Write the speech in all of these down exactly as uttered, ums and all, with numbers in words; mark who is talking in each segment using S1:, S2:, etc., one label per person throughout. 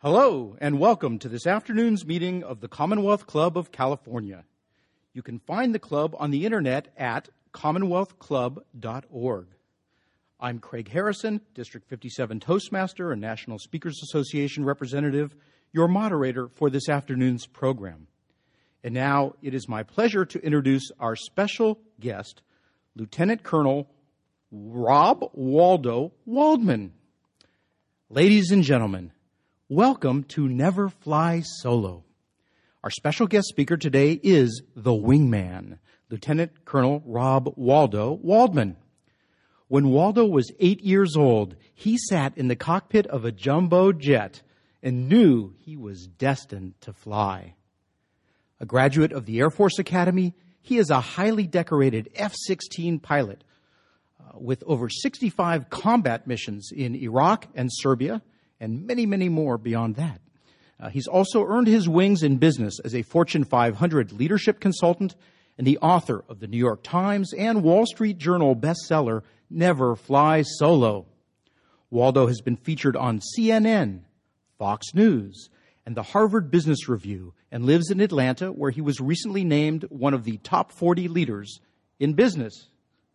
S1: Hello, and welcome to this afternoon's meeting of the Commonwealth Club of California. You can find the club on the internet at commonwealth club dot org. I'm Craig Harrison, District fifty-seven Toastmaster and National Speakers Association representative, your moderator for this afternoon's program. And now it is my pleasure to introduce our special guest, Lieutenant Colonel Rob Waldo Waldman. Ladies and gentlemen, welcome to Never Fly Solo. Our special guest speaker today is the Wingman, Lieutenant Colonel Rob Waldo Waldman. When Waldo was eight years old, he sat in the cockpit of a jumbo jet and knew he was destined to fly. A graduate of the Air Force Academy, he is a highly decorated F sixteen pilot uh, with over sixty-five combat missions in Iraq and Serbia, and many, many more beyond that. Uh, he's also earned his wings in business as a Fortune five hundred leadership consultant and the author of the New York Times and Wall Street Journal bestseller, Never Fly Solo. Waldo has been featured on C N N, Fox News, and the Harvard Business Review, and lives in Atlanta, where he was recently named one of the top forty leaders in business.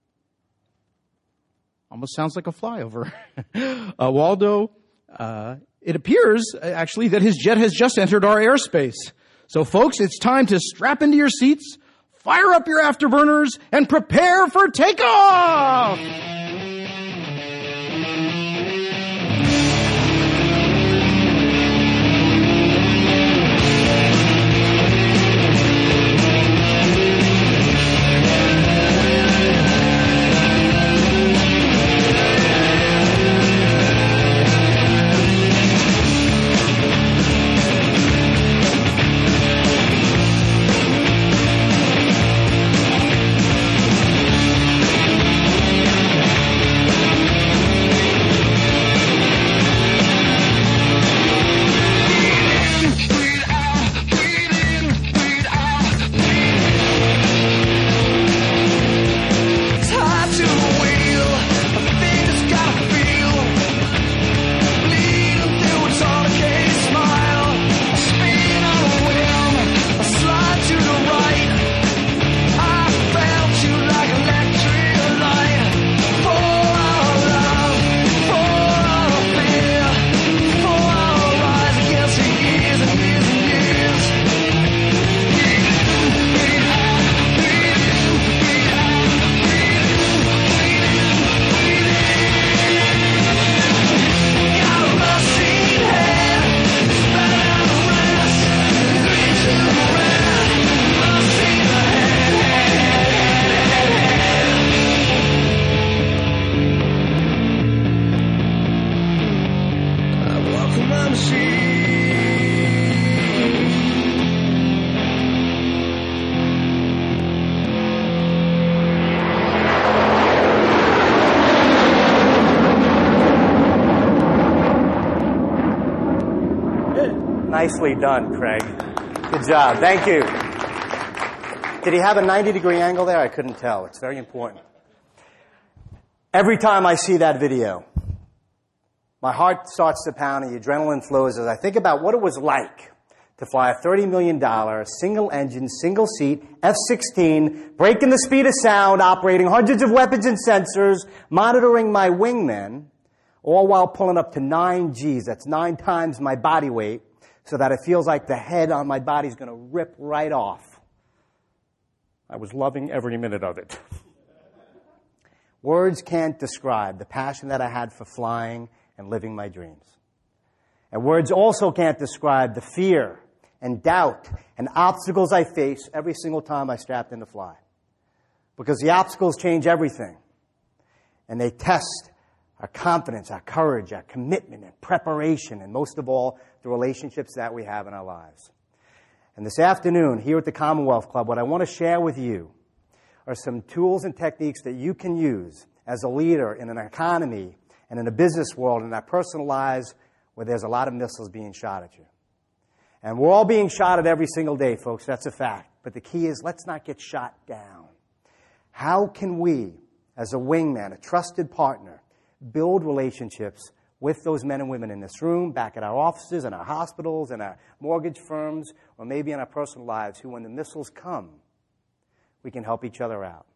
S1: Almost sounds like a flyover. uh, Waldo, uh, it appears, actually, that his jet has just entered our airspace. So, folks, it's time to strap into your seats, fire up your afterburners, and prepare for takeoff!
S2: Nicely done, Craig. Good job. Thank you. Did he have a ninety degree angle there? I couldn't tell. It's very important. Every time I see that video, my heart starts to pound and the adrenaline flows as I think about what it was like to fly a thirty million dollars single-engine, single-seat F sixteen, breaking the speed of sound, operating hundreds of weapons and sensors, monitoring my wingmen, all while pulling up to nine G's. That's nine times my body weight, so that it feels like the head on my body is going to rip right off. I was loving every minute of it. Words can't describe the passion that I had for flying and living my dreams. And words also can't describe the fear and doubt and obstacles I face every single time I strapped in to fly. Because the obstacles change everything. And they test our confidence, our courage, our commitment, and preparation, and most of all, the relationships that we have in our lives. And this afternoon, here at the Commonwealth Club, what I want to share with you are some tools and techniques that you can use as a leader in an economy and in a business world and in our personal lives where there's a lot of missiles being shot at you. And we're all being shot at every single day, folks. That's a fact. But the key is, let's not get shot down. How can we, as a wingman, a trusted partner, build relationships with those men and women in this room, back at our offices, in our hospitals, in our mortgage firms, or maybe in our personal lives, who when the missiles come, we can help each other out.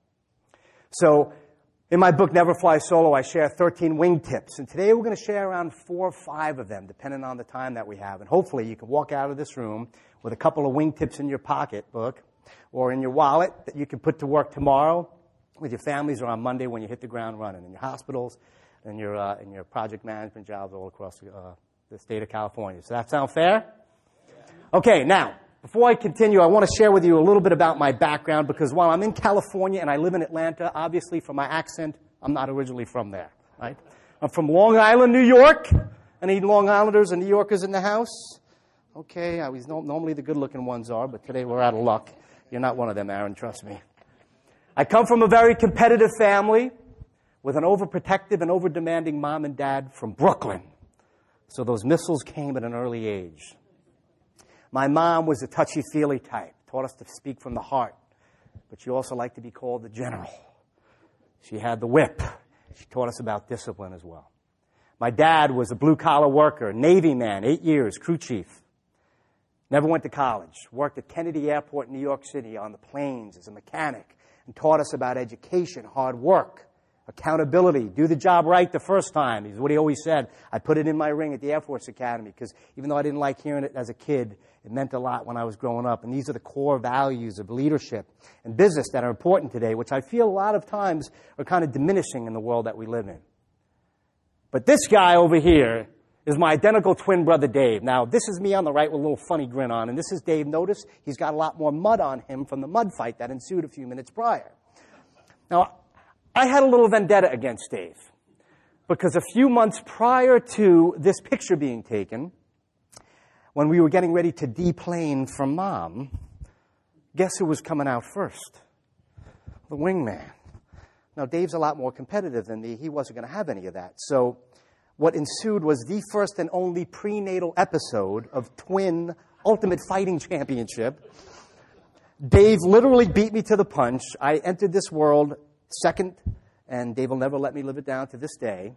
S2: So in my book, Never Fly Solo, I share thirteen wing tips. And today we're going to share around four or five of them, depending on the time that we have. And hopefully you can walk out of this room with a couple of wing tips in your pocketbook or in your wallet that you can put to work tomorrow with your families or on Monday when you hit the ground running in your hospitals and your, uh, in your project management jobs all across uh, the state of California. Does that sound fair? Okay, now, before I continue, I want to share with you a little bit about my background because while I'm in California and I live in Atlanta, obviously from my accent, I'm not originally from there, right? I'm from Long Island, New York. Any Long Islanders and New Yorkers in the house? Okay, I was, normally the good-looking ones are, but today we're out of luck. You're not one of them, Aaron, trust me. I come from a very competitive family with an overprotective and over-demanding mom and dad from Brooklyn. So those missiles came at an early age. My mom was a touchy-feely type, taught us to speak from the heart, but she also liked to be called the general. She had the whip. She taught us about discipline as well. My dad was a blue-collar worker, Navy man, eight years, crew chief. Never went to college. Worked at Kennedy Airport in New York City on the planes as a mechanic and taught us about education, hard work, accountability, do the job right the first time is what he always said. I put it in my ring at the Air Force Academy because even though I didn't like hearing it as a kid, it meant a lot when I was growing up. And these are the core values of leadership and business that are important today, which I feel a lot of times are kind of diminishing in the world that we live in. But this guy over here is my identical twin brother, Dave. Now, this is me on the right with a little funny grin on, and this is Dave. Notice he's got a lot more mud on him from the mud fight that ensued a few minutes prior. Now, I had a little vendetta against Dave because a few months prior to this picture being taken, when we were getting ready to deplane from Mom, guess who was coming out first? The wingman. Now, Dave's a lot more competitive than me. He wasn't going to have any of that. So what ensued was the first and only prenatal episode of Twin Ultimate Fighting Championship. Dave literally beat me to the punch. I entered this world second, and Dave will never let me live it down to this day.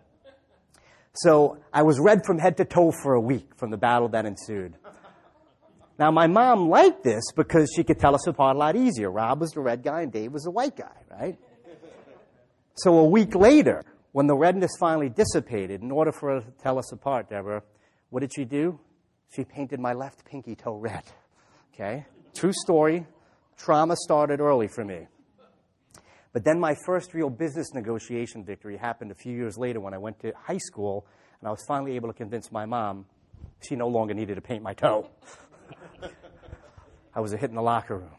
S2: So I was red from head to toe for a week from the battle that ensued. Now, my mom liked this because she could tell us apart a lot easier. Rob was the red guy and Dave was the white guy, right? So a week later, when the redness finally dissipated, in order for her to tell us apart, Deborah, what did she do? She painted my left pinky toe red, okay? True story. Trauma started early for me. But then my first real business negotiation victory happened a few years later when I went to high school, and I was finally able to convince my mom she no longer needed to paint my toe. I was a hit in the locker room.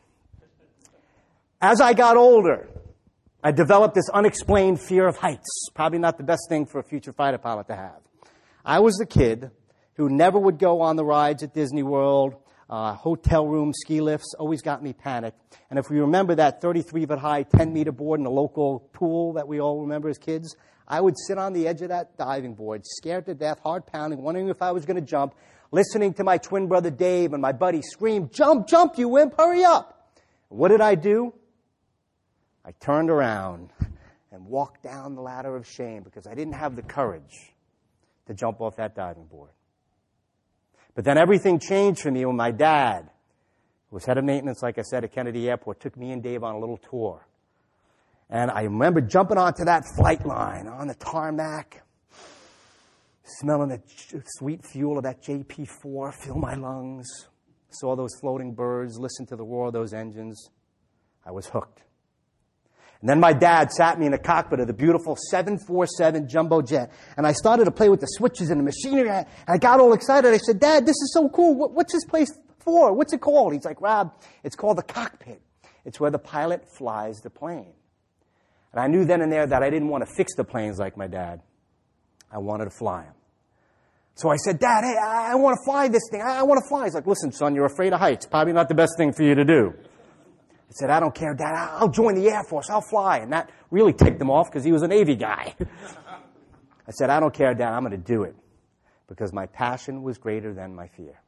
S2: As I got older, I developed this unexplained fear of heights. Probably not the best thing for a future fighter pilot to have. I was the kid who never would go on the rides at Disney World. Uh, hotel rooms, ski lifts, always got me panicked. And if we remember that thirty-three foot high, ten meter board in the local pool that we all remember as kids, I would sit on the edge of that diving board, scared to death, heart pounding, wondering if I was going to jump, listening to my twin brother Dave and my buddy scream, "Jump, jump, you wimp, hurry up." What did I do? I turned around and walked down the ladder of shame because I didn't have the courage to jump off that diving board. But then everything changed for me when my dad, who was head of maintenance, like I said, at Kennedy Airport, took me and Dave on a little tour. And I remember jumping onto that flight line on the tarmac, smelling the sweet fuel of that J P four fill my lungs, saw those floating birds, listened to the roar of those engines. I was hooked. And then my dad sat me in the cockpit of the beautiful seven forty-seven jumbo jet. And I started to play with the switches and the machinery. And I got all excited. I said, "Dad, this is so cool. What's this place for? What's it called?" He's like, "Rob, it's called the cockpit. It's where the pilot flies the plane." And I knew then and there that I didn't want to fix the planes like my dad. I wanted to fly them. So I said, "Dad, hey, I want to fly this thing. I want to fly." He's like, "Listen, son, you're afraid of heights. Probably not the best thing for you to do." I said, "I don't care, Dad. I'll join the Air Force. I'll fly." And that really ticked him off because he was a Navy guy. I said, "I don't care, Dad. I'm going to do it because my passion was greater than my fear."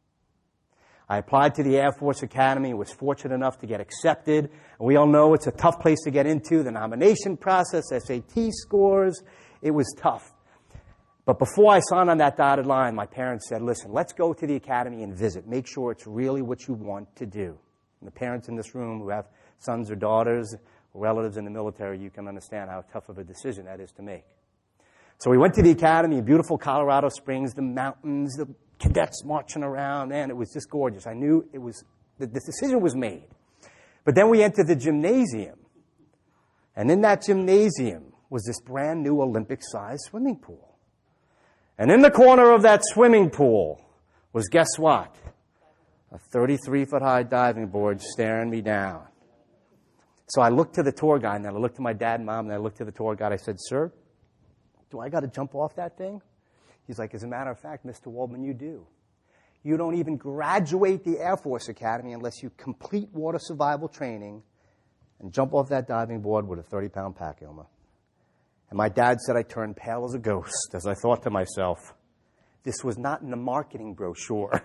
S2: I applied to the Air Force Academy and was fortunate enough to get accepted. And we all know it's a tough place to get into, the nomination process, S A T scores. It was tough. But before I signed on that dotted line, my parents said, listen, let's go to the academy and visit. Make sure it's really what you want to do. And the parents in this room who have sons or daughters or relatives in the military, you can understand how tough of a decision that is to make. So we went to the academy in beautiful Colorado Springs, the mountains, the cadets marching around. Man, it was just gorgeous. I knew it was, the, the decision was made. But then we entered the gymnasium. And in that gymnasium was this brand new Olympic-sized swimming pool. And in the corner of that swimming pool was, guess what? A thirty-three foot high diving board staring me down. So I looked to the tour guide, and then I looked to my dad and mom, and I looked to the tour guide. I said, sir, do I got to jump off that thing? He's like, as a matter of fact, Mister Waldman, you do. You don't even graduate the Air Force Academy unless you complete water survival training and jump off that diving board with a thirty pound pack helmet. And my dad said I turned pale as a ghost as I thought to myself, this was not in the marketing brochure.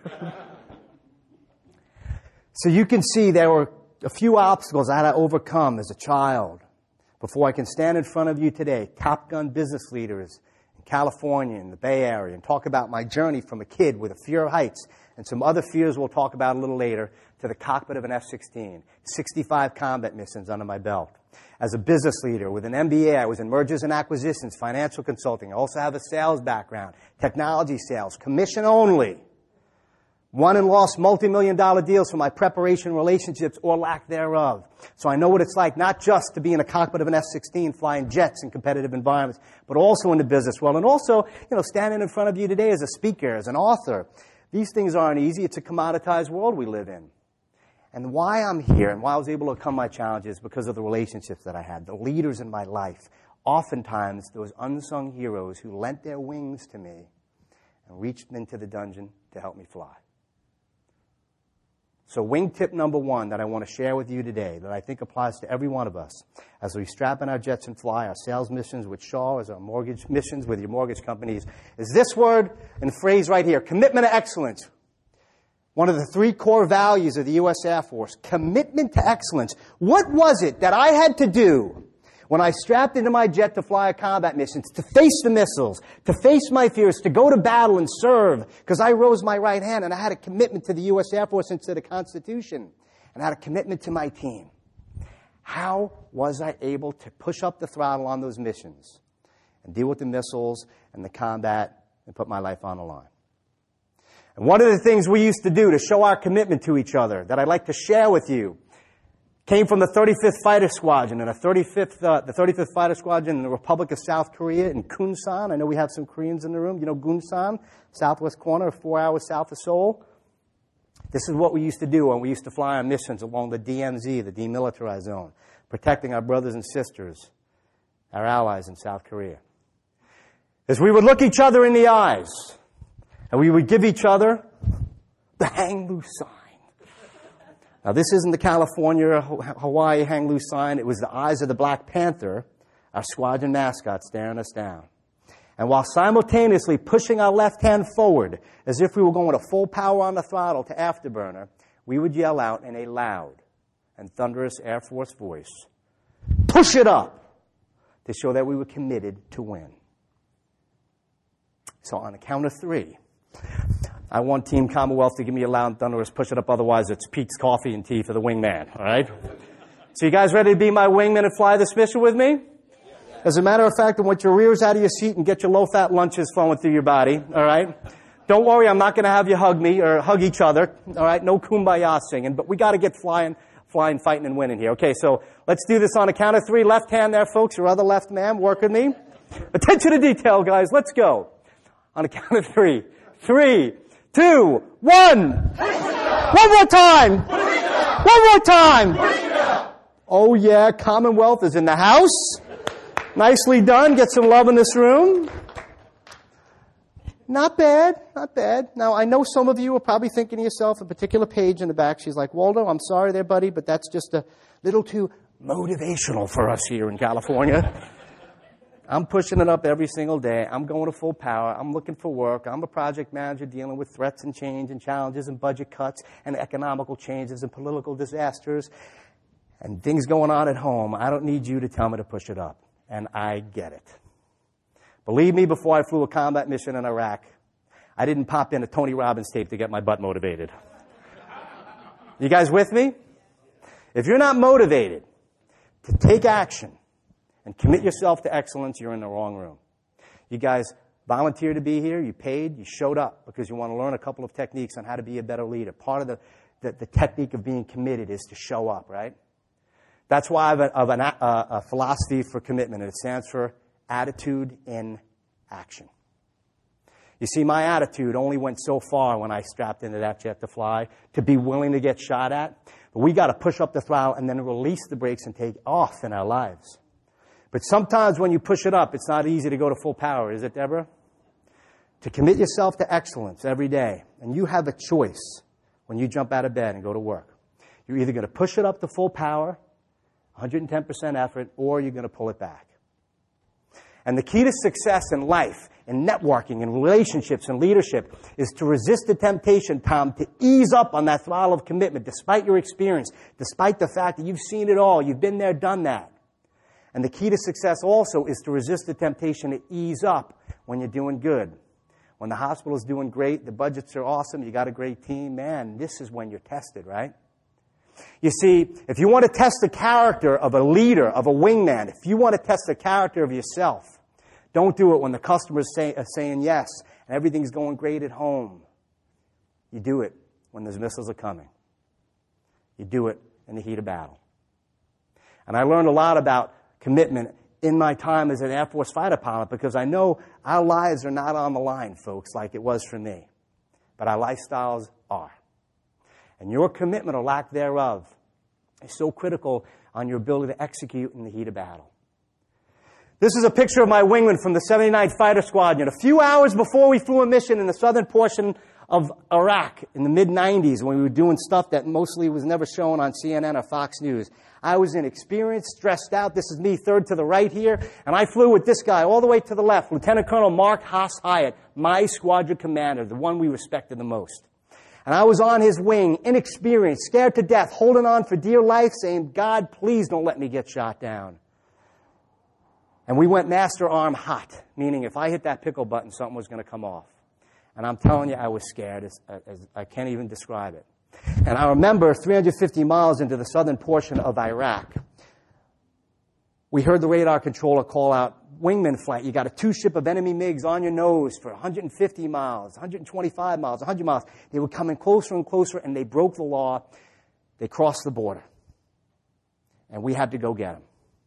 S2: So you can see there were a few obstacles I had to overcome as a child before I can stand in front of you today, Top Gun business leaders in California and the Bay Area, and talk about my journey from a kid with a fear of heights and some other fears we'll talk about a little later to the cockpit of an F sixteen, sixty-five combat missions under my belt. As a business leader with an M B A, I was in mergers and acquisitions, financial consulting. I also have a sales background, technology sales, commission only. Won and lost multi-million dollar deals for my preparation, relationships, or lack thereof. So I know what it's like not just to be in a cockpit of an F sixteen flying jets in competitive environments, but also in the business world. And also, you know, standing in front of you today as a speaker, as an author. These things aren't easy. It's a commoditized world we live in. And why I'm here and why I was able to overcome my challenges because of the relationships that I had, the leaders in my life. Oftentimes, those unsung heroes who lent their wings to me and reached into the dungeon to help me fly. So wing tip number one that I want to share with you today that I think applies to every one of us as we strap in our jets and fly our sales missions with Shaw, as our mortgage missions with your mortgage companies, is this word and phrase right here, commitment to excellence. One of the three core values of the U S Air Force, commitment to excellence. What was it that I had to do when I strapped into my jet to fly a combat mission, to face the missiles, to face my fears, to go to battle and serve? Because I rose my right hand and I had a commitment to the U S Air Force and to the Constitution. And I had a commitment to my team. How was I able to push up the throttle on those missions and deal with the missiles and the combat and put my life on the line? And one of the things we used to do to show our commitment to each other that I'd like to share with you came from the thirty-fifth Fighter Squadron and the thirty-fifth, uh, the thirty-fifth Fighter Squadron in the Republic of South Korea in Kunsan. I know we have some Koreans in the room. You know Gunsan, southwest corner, four hours south of Seoul. This is what we used to do when we used to fly on missions along the D M Z, the demilitarized zone, protecting our brothers and sisters, our allies in South Korea. As we would look each other in the eyes, and we would give each other the hang loose sign. Now, this isn't the California, Hawaii hang loose sign. It was the eyes of the Black Panther, our squadron mascot, staring us down. And while simultaneously pushing our left hand forward, as if we were going to full power on the throttle to afterburner, we would yell out in a loud and thunderous Air Force voice, push it up, to show that we were committed to win. So on the count of three, I want Team Commonwealth to give me a loud and thunderous push it up, otherwise it's Pete's Coffee and Tea for the wingman, all right? So you guys ready to be my wingman and fly this mission with me? As a matter of fact, I want your rears out of your seat and get your low-fat lunches flowing through your body, all right? Don't worry, I'm not going to have you hug me or hug each other, all right? No kumbaya singing, but we got to get flying, flying, fighting, and winning here. Okay, so let's do this on the count of three. Left hand there, folks, your other left man, work with me. Attention to detail, guys. Let's go. On the count of three. Three. Two, one. One more time. One more time. Oh yeah, Commonwealth is in the house. Nicely done. Get some love in this room. Not bad, not bad. Now, I know some of you are probably thinking to yourself, a particular page in the back, she's like, Waldo, I'm sorry there, buddy, but that's just a little too motivational for us here in California. I'm pushing it up every single day. I'm going to full power. I'm looking for work. I'm a project manager dealing with threats and change and challenges and budget cuts and economical changes and political disasters and things going on at home. I don't need you to tell me to push it up. And I get it. Believe me, before I flew a combat mission in Iraq, I didn't pop in a Tony Robbins tape to get my butt motivated. You guys with me? If you're not motivated to take action and commit yourself to excellence, you're in the wrong room. You guys volunteered to be here, you paid, you showed up because you want to learn a couple of techniques on how to be a better leader. Part of the, the, the technique of being committed is to show up, right? That's why I have, a, of an, a, a philosophy for commitment, and it stands for attitude in action. You see, my attitude only went so far when I strapped into that jet to fly, to be willing to get shot at. But we got to push up the throttle and then release the brakes and take off in our lives. But sometimes when you push it up, it's not easy to go to full power, is it, Deborah? To commit yourself to excellence every day. And you have a choice when you jump out of bed and go to work. You're either going to push it up to full power, one hundred ten percent effort, or you're going to pull it back. And the key to success in life, in networking, in relationships, and leadership is to resist the temptation, Tom, to ease up on that throttle of commitment despite your experience, despite the fact that you've seen it all, you've been there, done that. And the key to success also is to resist the temptation to ease up when you're doing good. When the hospital's doing great, the budgets are awesome, you got a great team, man, this is when you're tested, right? You see, if you want to test the character of a leader, of a wingman, if you want to test the character of yourself, don't do it when the customers say, are saying yes and everything's going great at home. You do it when those missiles are coming. You do it in the heat of battle. And I learned a lot about commitment in my time as an Air Force fighter pilot because I know our lives are not on the line, folks, like it was for me. But our lifestyles are. And your commitment or lack thereof is so critical on your ability to execute in the heat of battle. This is a picture of my wingman from the seventy-ninth Fighter Squadron. A few hours before we flew a mission in the southern portion of Iraq in the mid nineties when we were doing stuff that mostly was never shown on C N N or Fox News. I was inexperienced, stressed out. This is me third to the right here. And I flew with this guy all the way to the left, Lieutenant Colonel Mark Haas Hyatt, my squadron commander, the one we respected the most. And I was on his wing, inexperienced, scared to death, holding on for dear life, saying, God, please don't let me get shot down. And we went master arm hot, meaning if I hit that pickle button, something was going to come off. And I'm telling you, I was scared. As, as, I can't even describe it. And I remember three hundred fifty miles into the southern portion of Iraq, we heard the radar controller call out, wingman flight. You got a two-ship of enemy MiGs on your nose for one hundred fifty miles, one hundred twenty-five miles, one hundred miles. They were coming closer and closer, and they broke the law. They crossed the border. And we had to go get them.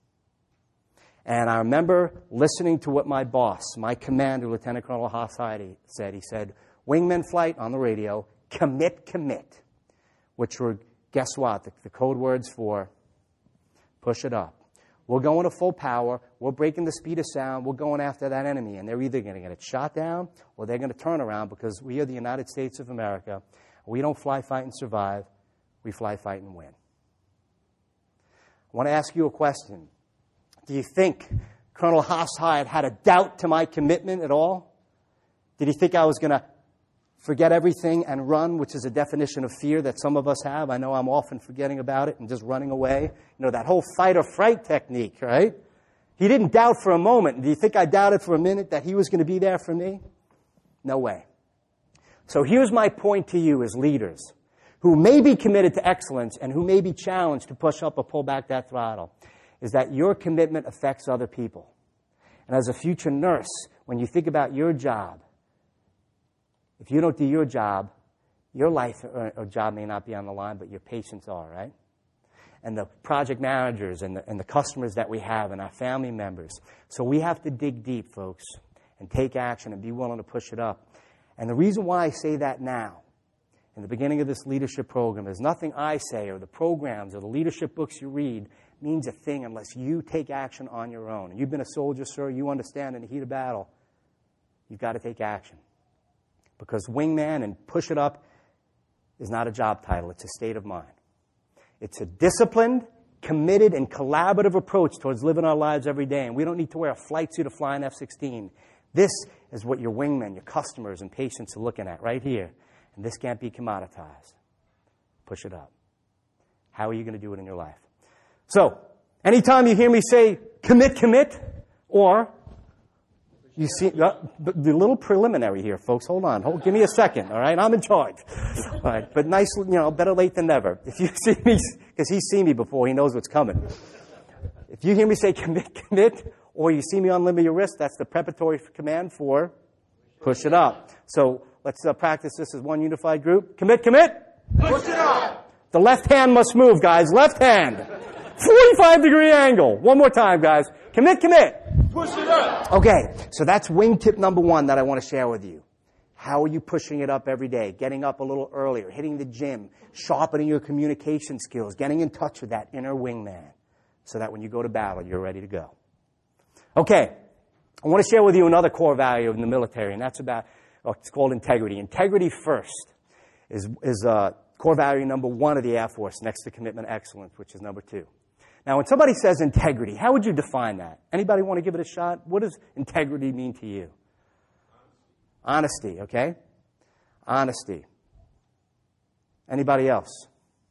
S2: And I remember listening to what my boss, my commander, Lieutenant Colonel Haas Hyatt, said. He said, wingman flight on the radio, commit, commit. Which were, guess what, the, the code words for push it up. We're going to full power. We're breaking the speed of sound. We're going after that enemy. And they're either going to get it shot down or they're going to turn around because we are the United States of America. We don't fly, fight, and survive. We fly, fight, and win. I want to ask you a question. Do you think Colonel Haas Hyatt had a doubt to my commitment at all? Did he think I was going to forget everything and run, which is a definition of fear that some of us have? I know I'm often forgetting about it and just running away. You know, that whole fight or fright technique, right? He didn't doubt for a moment. Do you think I doubted for a minute that he was going to be there for me? No way. So here's my point to you as leaders who may be committed to excellence and who may be challenged to push up or pull back that throttle, is that your commitment affects other people. And as a future nurse, when you think about your job, if you don't do your job, your life or, or job may not be on the line, but your patients are, right? And the project managers and the, and the customers that we have and our family members. So we have to dig deep, folks, and take action and be willing to push it up. And the reason why I say that now, in the beginning of this leadership program, is nothing I say or the programs or the leadership books you read means a thing unless you take action on your own. And you've been a soldier, sir. You understand in the heat of battle, you've got to take action. Because wingman and push it up is not a job title. It's a state of mind. It's a disciplined, committed, and collaborative approach towards living our lives every day. And we don't need to wear a flight suit to fly an F sixteen. This is what your wingmen, your customers, and patients are looking at right here. And this can't be commoditized. Push it up. How are you going to do it in your life? So, anytime you hear me say, commit, commit, or You see, uh, the little preliminary here, folks. Hold on. Hold, give me a second, all right? I'm in charge. All right, but nice, you know, better late than never. If you see me, because he's seen me before, he knows what's coming. If you hear me say commit, commit, or you see me unlimber your wrist, that's the preparatory command for push it up. So let's uh, practice this as one unified group. Commit, commit.
S3: Push it up.
S2: The left hand must move, guys. Left hand. forty-five degree angle. One more time, guys. Commit, commit.
S3: Push it up.
S2: Okay, so that's wingtip number one that I want to share with you. How are you pushing it up every day? Getting up a little earlier, hitting the gym, sharpening your communication skills, getting in touch with that inner wingman so that when you go to battle, you're ready to go. Okay, I want to share with you another core value in the military, and that's about, oh, it's called integrity. Integrity first is, is uh, core value number one of the Air Force, next to commitment excellence, which is number two. Now, when somebody says integrity, how would you define that? Anybody want to give it a shot? What does integrity mean to you? Honesty, okay? Honesty. Anybody else?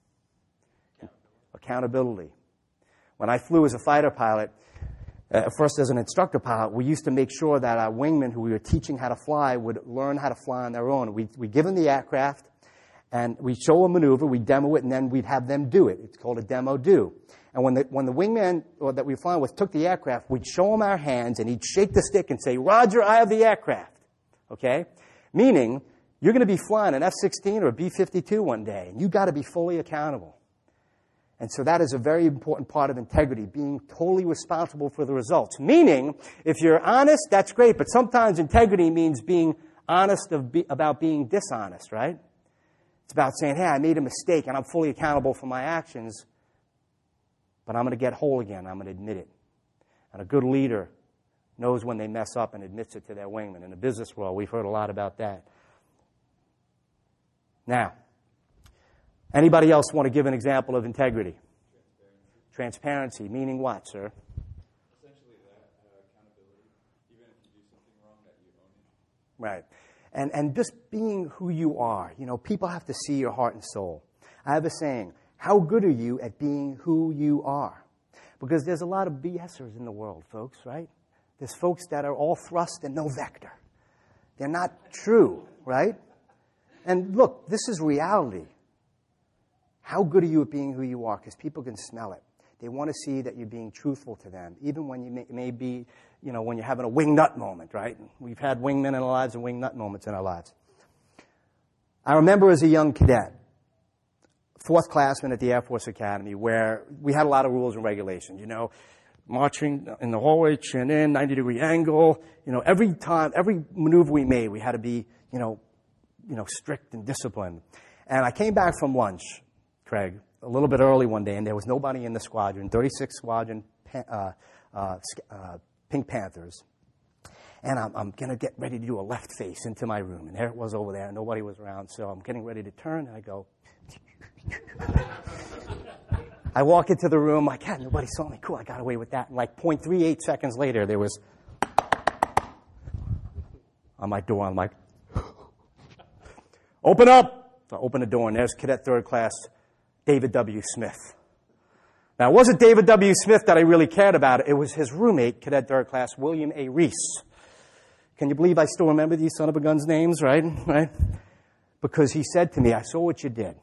S2: Accountability. When I flew as a fighter pilot, uh, first as an instructor pilot, we used to make sure that our wingmen who we were teaching how to fly would learn how to fly on their own. We'd, we'd give them the aircraft, and we'd show a maneuver, we'd demo it, and then we'd have them do it. It's called a demo do. And when the, when the wingman or that we were flying with took the aircraft, we'd show him our hands, and he'd shake the stick and say, Roger, I have the aircraft. Okay? Meaning, you're going to be flying an F sixteen or a B fifty-two one day, and you've got to be fully accountable. And so that is a very important part of integrity, being totally responsible for the results. Meaning, if you're honest, that's great, but sometimes integrity means being honest of be, about being dishonest, right? It's about saying, hey, I made a mistake, and I'm fully accountable for my actions, but I'm going to get whole again. I'm going to admit it. And a good leader knows when they mess up and admits it to their wingman. In the business world, we've heard a lot about that. Now, anybody else want to give an example of integrity? Transparency. Transparency, meaning what, sir?
S3: Essentially that, uh, accountability. Even if you do something wrong, that you own it.
S2: Right. And, and just being who you are. You know, people have to see your heart and soul. I have a saying, how good are you at being who you are? Because there's a lot of BSers in the world, folks, right? There's folks that are all thrust and no vector. They're not true, right? And look, this is reality. How good are you at being who you are? Because people can smell it. They want to see that you're being truthful to them, even when you may, may be, you know, when you're having a wing nut moment, right? We've had wingmen in our lives and wing nut moments in our lives. I remember as a young cadet, fourth classman at the Air Force Academy, where we had a lot of rules and regulations, you know, marching in the hallway, chin in, ninety degree angle, you know, every time, every maneuver we made, we had to be, you know, you know, strict and disciplined. And I came back from lunch, Craig, a little bit early one day, and there was nobody in the squadron, thirty-sixth Squadron, uh, uh, uh, Pink Panthers. And I'm, I'm going to get ready to do a left face into my room. And there it was over there, and nobody was around. So I'm getting ready to turn, and I go, I walk into the room, like, yeah, nobody saw me. Cool, I got away with that. And like zero point three eight seconds later, there was on my door. I'm like, open up. So I open the door, and there's Cadet Third Class David W. Smith. Now, it wasn't David W. Smith that I really cared about. It was his roommate, Cadet Third Class William A. Reese. Can you believe I still remember these son of a guns' names, right? Right? Because he said to me, I saw what you did.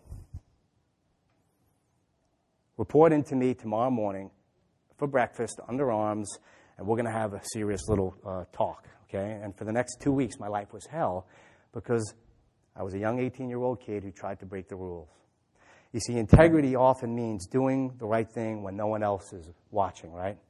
S2: Report in to me tomorrow morning for breakfast, under arms, and we're going to have a serious little uh, talk, okay? And for the next two weeks, my life was hell because I was a young eighteen-year-old kid who tried to break the rules. You see, integrity often means doing the right thing when no one else is watching, right?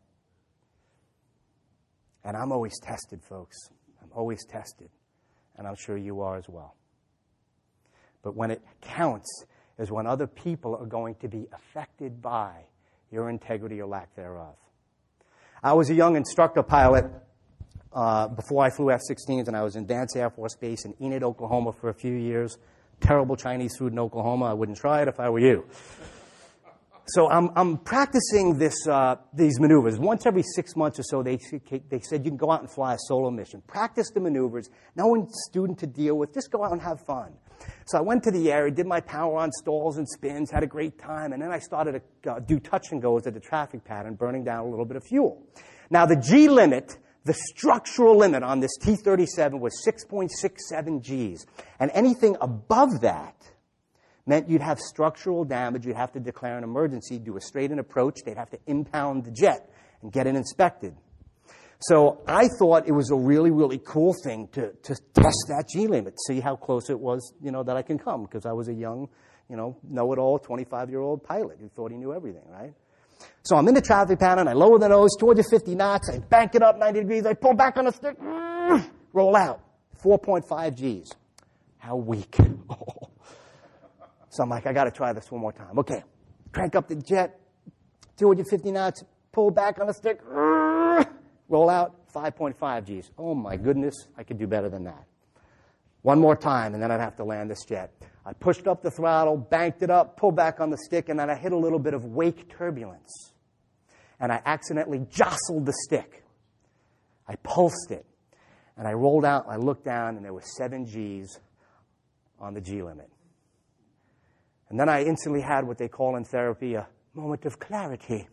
S2: And I'm always tested, folks. I'm always tested. And I'm sure you are as well. But when it counts is when other people are going to be affected by your integrity or lack thereof. I was a young instructor pilot uh, before I flew F sixteens, and I was in Vance Air Force Base in Enid, Oklahoma for a few years. Terrible Chinese food in Oklahoma. I wouldn't try it if I were you. So I'm, I'm practicing this, uh, these maneuvers. Once every six months or so, they, they said you can go out and fly a solo mission. Practice the maneuvers. No one student to deal with. Just go out and have fun. So I went to the area, did my power-on stalls and spins, had a great time, and then I started to uh, do touch-and-goes at the traffic pattern, burning down a little bit of fuel. Now, the G limit The structural limit on this T thirty-seven was six point six seven Gs. And anything above that meant you'd have structural damage. You'd have to declare an emergency, do a straight-in approach. They'd have to impound the jet and get it inspected. So I thought it was a really, really cool thing to, to test that G limit, see how close it was, you know, that I can come, because I was a young, you know, know-it-all, twenty-five-year-old pilot who thought he knew everything, right? So I'm in the traffic pattern, I lower the nose, two hundred fifty knots, I bank it up ninety degrees, I pull back on the stick, roll out, four point five Gs. How weak. So I'm like, I got to try this one more time. Okay, crank up the jet, two hundred fifty knots, pull back on the stick, roll out, five point five Gs. Oh my goodness, I could do better than that. One more time, and then I'd have to land this jet. I pushed up the throttle, banked it up, pulled back on the stick, and then I hit a little bit of wake turbulence. And I accidentally jostled the stick. I pulsed it. And I rolled out, I looked down, and there was seven Gs on the G limit. And then I instantly had what they call in therapy a moment of clarity.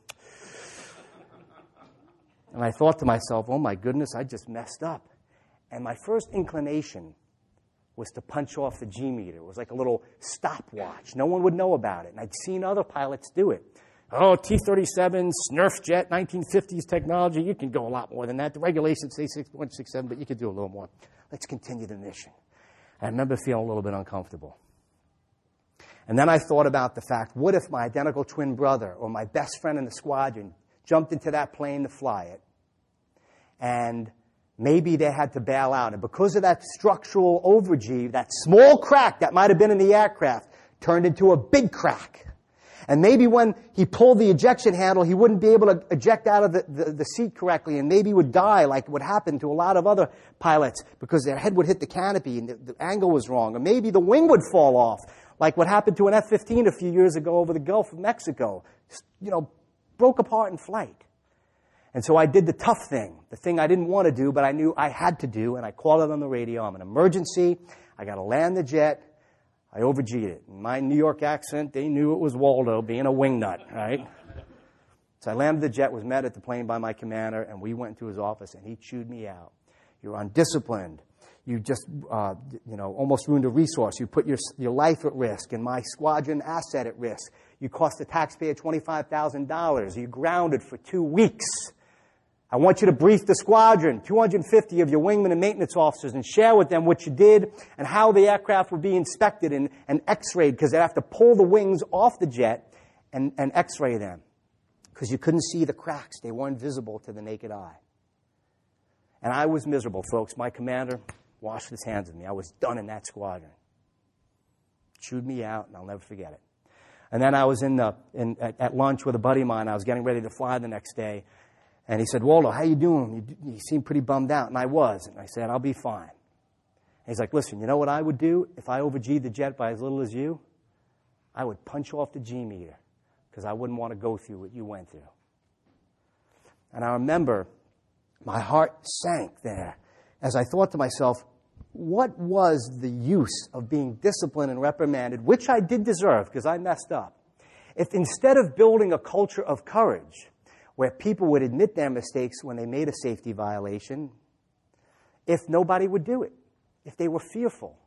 S2: And I thought to myself, oh my goodness, I just messed up. And my first inclination was to punch off the G meter. It was like a little stopwatch. No one would know about it. And I'd seen other pilots do it. Oh, T thirty-seven, Snurf jet, nineteen fifties technology. You can go a lot more than that. The regulations say six point six seven, but you could do a little more. Let's continue the mission. I remember feeling a little bit uncomfortable. And then I thought about the fact, what if my identical twin brother or my best friend in the squadron jumped into that plane to fly it, and maybe they had to bail out. And because of that structural over-G, that small crack that might have been in the aircraft turned into a big crack. And maybe when he pulled the ejection handle, he wouldn't be able to eject out of the, the, the seat correctly, and maybe would die like what happened to a lot of other pilots because their head would hit the canopy and the, the angle was wrong. Or maybe the wing would fall off, like what happened to an F fifteen a few years ago over the Gulf of Mexico. You know, broke apart in flight. And so I did the tough thing, the thing I didn't want to do, but I knew I had to do, and I called it on the radio. I'm an emergency. I got to land the jet. I over-G'd it. In my New York accent, they knew it was Waldo being a wingnut, right? So I landed the jet, was met at the plane by my commander, and we went to his office, and he chewed me out. You're undisciplined. You just, uh, you know, almost ruined a resource. You put your your life at risk and my squadron asset at risk. You cost the taxpayer twenty-five thousand dollars. You're grounded for two weeks. I want you to brief the squadron, two hundred fifty of your wingmen and maintenance officers, and share with them what you did and how the aircraft would be inspected and, and x-rayed, because they'd have to pull the wings off the jet and, and x-ray them, because you couldn't see the cracks. They weren't visible to the naked eye. And I was miserable, folks. My commander washed his hands of me. I was done in that squadron. Chewed me out, and I'll never forget it. And then I was in the, in, at, at lunch with a buddy of mine. I was getting ready to fly the next day. And he said, Waldo, how you doing? You, you seem pretty bummed out. And I was. And I said, I'll be fine. And he's like, listen, you know what I would do if I over-G'd the jet by as little as you? I would punch off the G meter, because I wouldn't want to go through what you went through. And I remember my heart sank there as I thought to myself, what was the use of being disciplined and reprimanded, which I did deserve because I messed up, if instead of building a culture of courage where people would admit their mistakes when they made a safety violation, if nobody would do it, if they were fearful.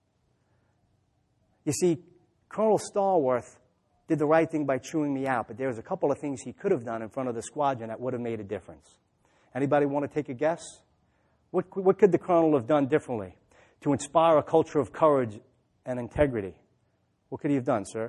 S2: You see, Colonel Stallworth did the right thing by chewing me out, but there's a couple of things he could have done in front of the squadron that would have made a difference. Anybody want to take a guess? What, what could the colonel have done differently to inspire a culture of courage and integrity? What could he have done, sir?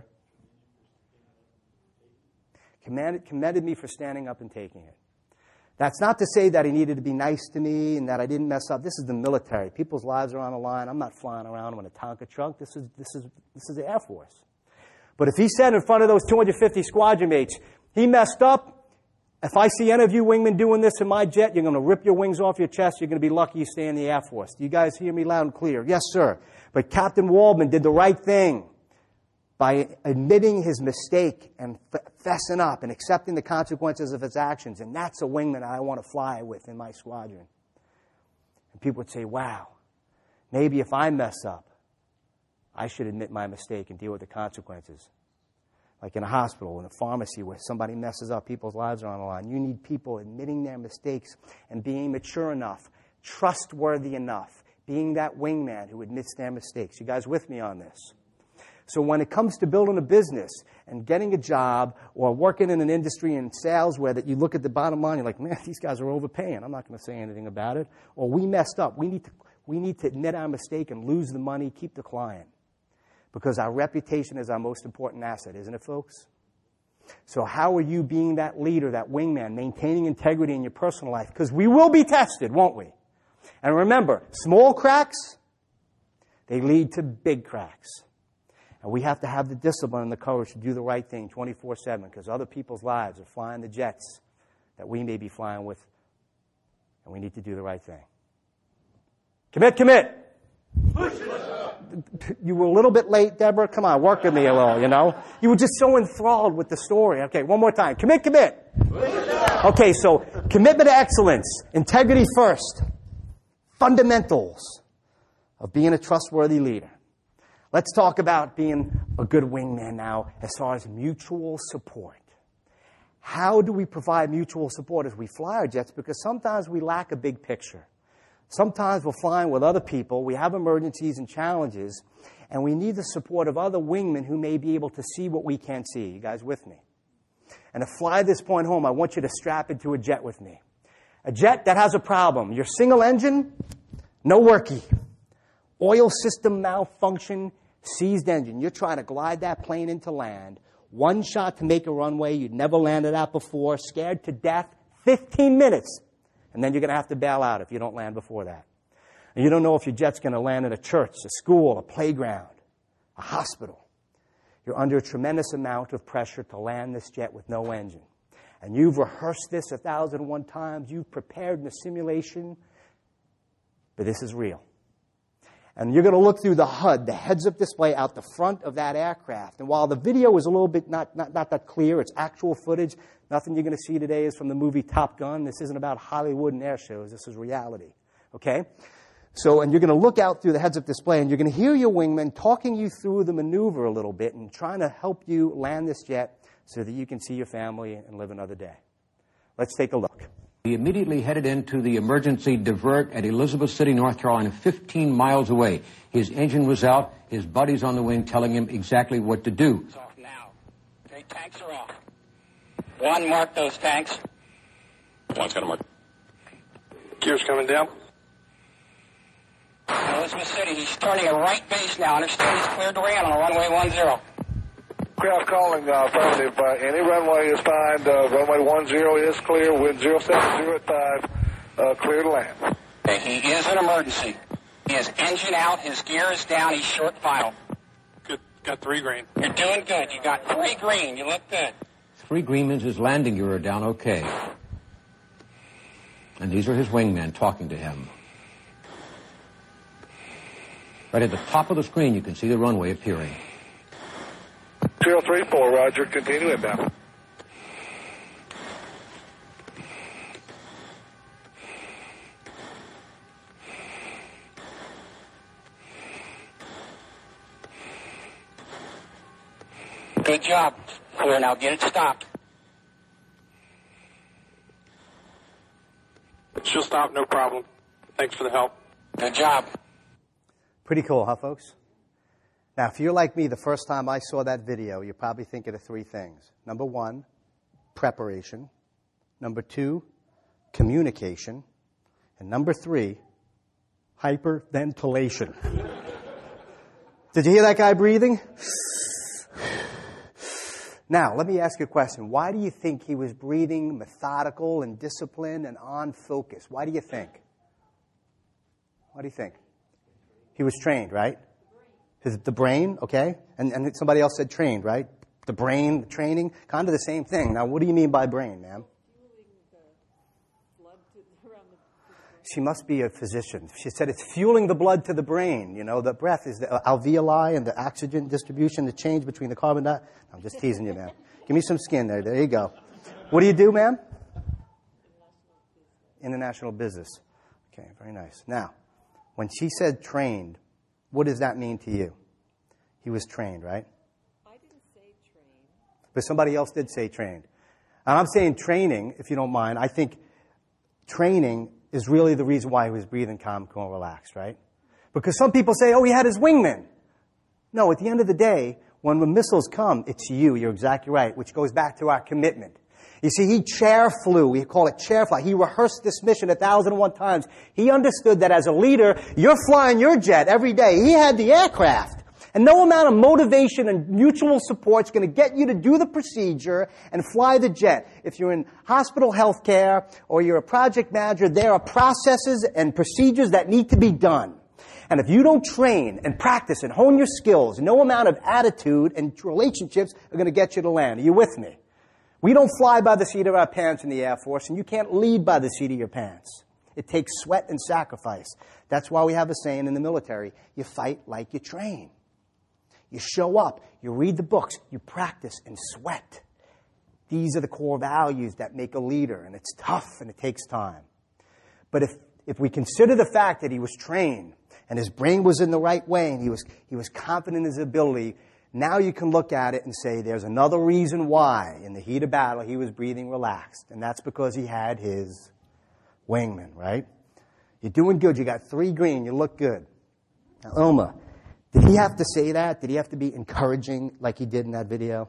S2: Commanded, commended me for standing up and taking it. That's not to say that he needed to be nice to me and that I didn't mess up. This is the military. People's lives are on the line. I'm not flying around in a Tonka truck. This is, this is, this is the Air Force. But if he said in front of those two hundred fifty squadron mates, he messed up, if I see any of you wingmen doing this in my jet, you're going to rip your wings off your chest. You're going to be lucky you stay in the Air Force. Do you guys hear me loud and clear? Yes, sir. But Captain Waldman did the right thing by admitting his mistake and fessing up and accepting the consequences of his actions. And that's a wingman I want to fly with in my squadron. And people would say, wow, maybe if I mess up, I should admit my mistake and deal with the consequences. like in a hospital, in a pharmacy where somebody messes up, people's lives are on the line. You need people admitting their mistakes and being mature enough, trustworthy enough, being that wingman who admits their mistakes. You guys with me on this? So when it comes to building a business and getting a job or working in an industry in sales where that you look at the bottom line, you're like, man, these guys are overpaying. I'm not going to say anything about it. Or we messed up. We need to, we need to admit our mistake and lose the money, keep the client. Because our reputation is our most important asset, isn't it, folks? So how are you being that leader, that wingman, maintaining integrity in your personal life? Because we will be tested, won't we? And remember, small cracks, they lead to big cracks. And we have to have the discipline and the courage to do the right thing twenty-four seven because other people's lives are flying the jets that we may be flying with, and we need to do the right thing. Commit, commit. You were a little bit late, Deborah. Come on, work with me a little, you know. You were just so enthralled with the story. Okay, one more time. Commit, commit. Okay, so commitment to excellence, integrity first, fundamentals of being a trustworthy leader. Let's talk about being a good wingman now as far as mutual support. How do we provide mutual support as we fly our jets? Because sometimes we lack a big picture. Sometimes we're flying with other people, we have emergencies and challenges, and we need the support of other wingmen who may be able to see what we can't see. You guys with me? And to fly this point home, I want you to strap into a jet with me. A jet that has a problem. Your single engine, no worky. Oil system malfunction, seized engine. You're trying to glide that plane into land. One shot to make a runway you'd never landed at before, scared to death, fifteen minutes. And then you're going to have to bail out if you don't land before that. And you don't know if your jet's going to land in a church, a school, a playground, a hospital. You're under a tremendous amount of pressure to land this jet with no engine. And you've rehearsed this a thousand and one times. You've prepared in a simulation. But this is real. And you're going to look through the H U D, the heads-up display out the front of that aircraft. And while the video is a little bit not, not, not that clear, it's actual footage. Nothing you're going to see today is from the movie Top Gun. This isn't about Hollywood and air shows. This is reality. Okay? So, and you're going to look out through the heads-up display, and you're going to hear your wingman talking you through the maneuver a little bit and trying to help you land this jet so that you can see your family and live another day. Let's take a look.
S4: He immediately headed into the emergency divert at Elizabeth City, North Carolina, fifteen miles away. His engine was out. His buddies on the wing telling him exactly what to do.
S5: It's off now. Okay, tanks are off. One, mark those tanks.
S6: One's got to mark. Gears coming down.
S5: Elizabeth City, he's turning a right base now. Understand he's cleared to land on a runway one zero.
S7: Craft calling, uh, affirmative. Uh, any runway is fine. Uh, runway one zero is clear. Wind zero seven zero at five. Uh, clear to land.
S5: Okay, he is an emergency. He has engine out. His gear is down. He's short final.
S6: Good. Got three green.
S5: You're doing good. You got three green. You look good.
S4: Three green means his landing gear are down okay. And these are his wingmen talking to him. Right at the top of the screen, you can see the runway appearing.
S7: zero three four, roger. Continue inbound.
S5: Good job. Clear now. Get it stopped.
S6: She'll stop, no problem. Thanks for the help.
S5: Good job.
S2: Pretty cool, huh, folks? Now, if you're like me, the first time I saw that video, you're probably thinking of three things. Number one, preparation. Number two, communication. And number three, hyperventilation. Did you hear that guy breathing? Now, let me ask you a question. Why do you think he was breathing methodical and disciplined and on focus? Why do you think? What do you think? He was trained, right? His, the brain, okay? And, and somebody else said trained, right? The brain, the training, kind of the same thing. Now, what do you mean by brain, ma'am? She must be a physician. She said it's fueling the blood to the brain. You know, the breath is the alveoli and the oxygen distribution, the change between the carbon dioxide. I'm just teasing you, ma'am. Give me some skin there. There you go. What do you do, ma'am? International business. Okay, very nice. Now, when she said trained, what does that mean to you? He was trained, right?
S8: I didn't say trained.
S2: But somebody else did say trained. And I'm saying training, if you don't mind. I think training is really the reason why he was breathing calm, cool, and relaxed, right? Because some people say, oh, he had his wingman. No, at the end of the day, when the missiles come, it's you. You're exactly right, which goes back to our commitment. You see, he chair flew. We call it chair fly. He rehearsed this mission a thousand and one times. He understood that as a leader, you're flying your jet every day. He had the aircraft. And no amount of motivation and mutual support is going to get you to do the procedure and fly the jet. If you're in hospital health care or you're a project manager, there are processes and procedures that need to be done. And if you don't train and practice and hone your skills, no amount of attitude and relationships are going to get you to land. Are you with me? We don't fly by the seat of our pants in the Air Force, and you can't lead by the seat of your pants. It takes sweat and sacrifice. That's why we have a saying in the military, you fight like you train. You show up, you read the books, you practice and sweat. These are the core values that make a leader, and it's tough and it takes time. But if, if we consider the fact that he was trained and his brain was in the right way and he was, he was confident in his ability, now you can look at it and say there's another reason why in the heat of battle he was breathing relaxed, and that's because he had his wingman, right? You're doing good. You got three green. You look good. Now, Oma, did he have to say that? Did he have to be encouraging like he did in that video?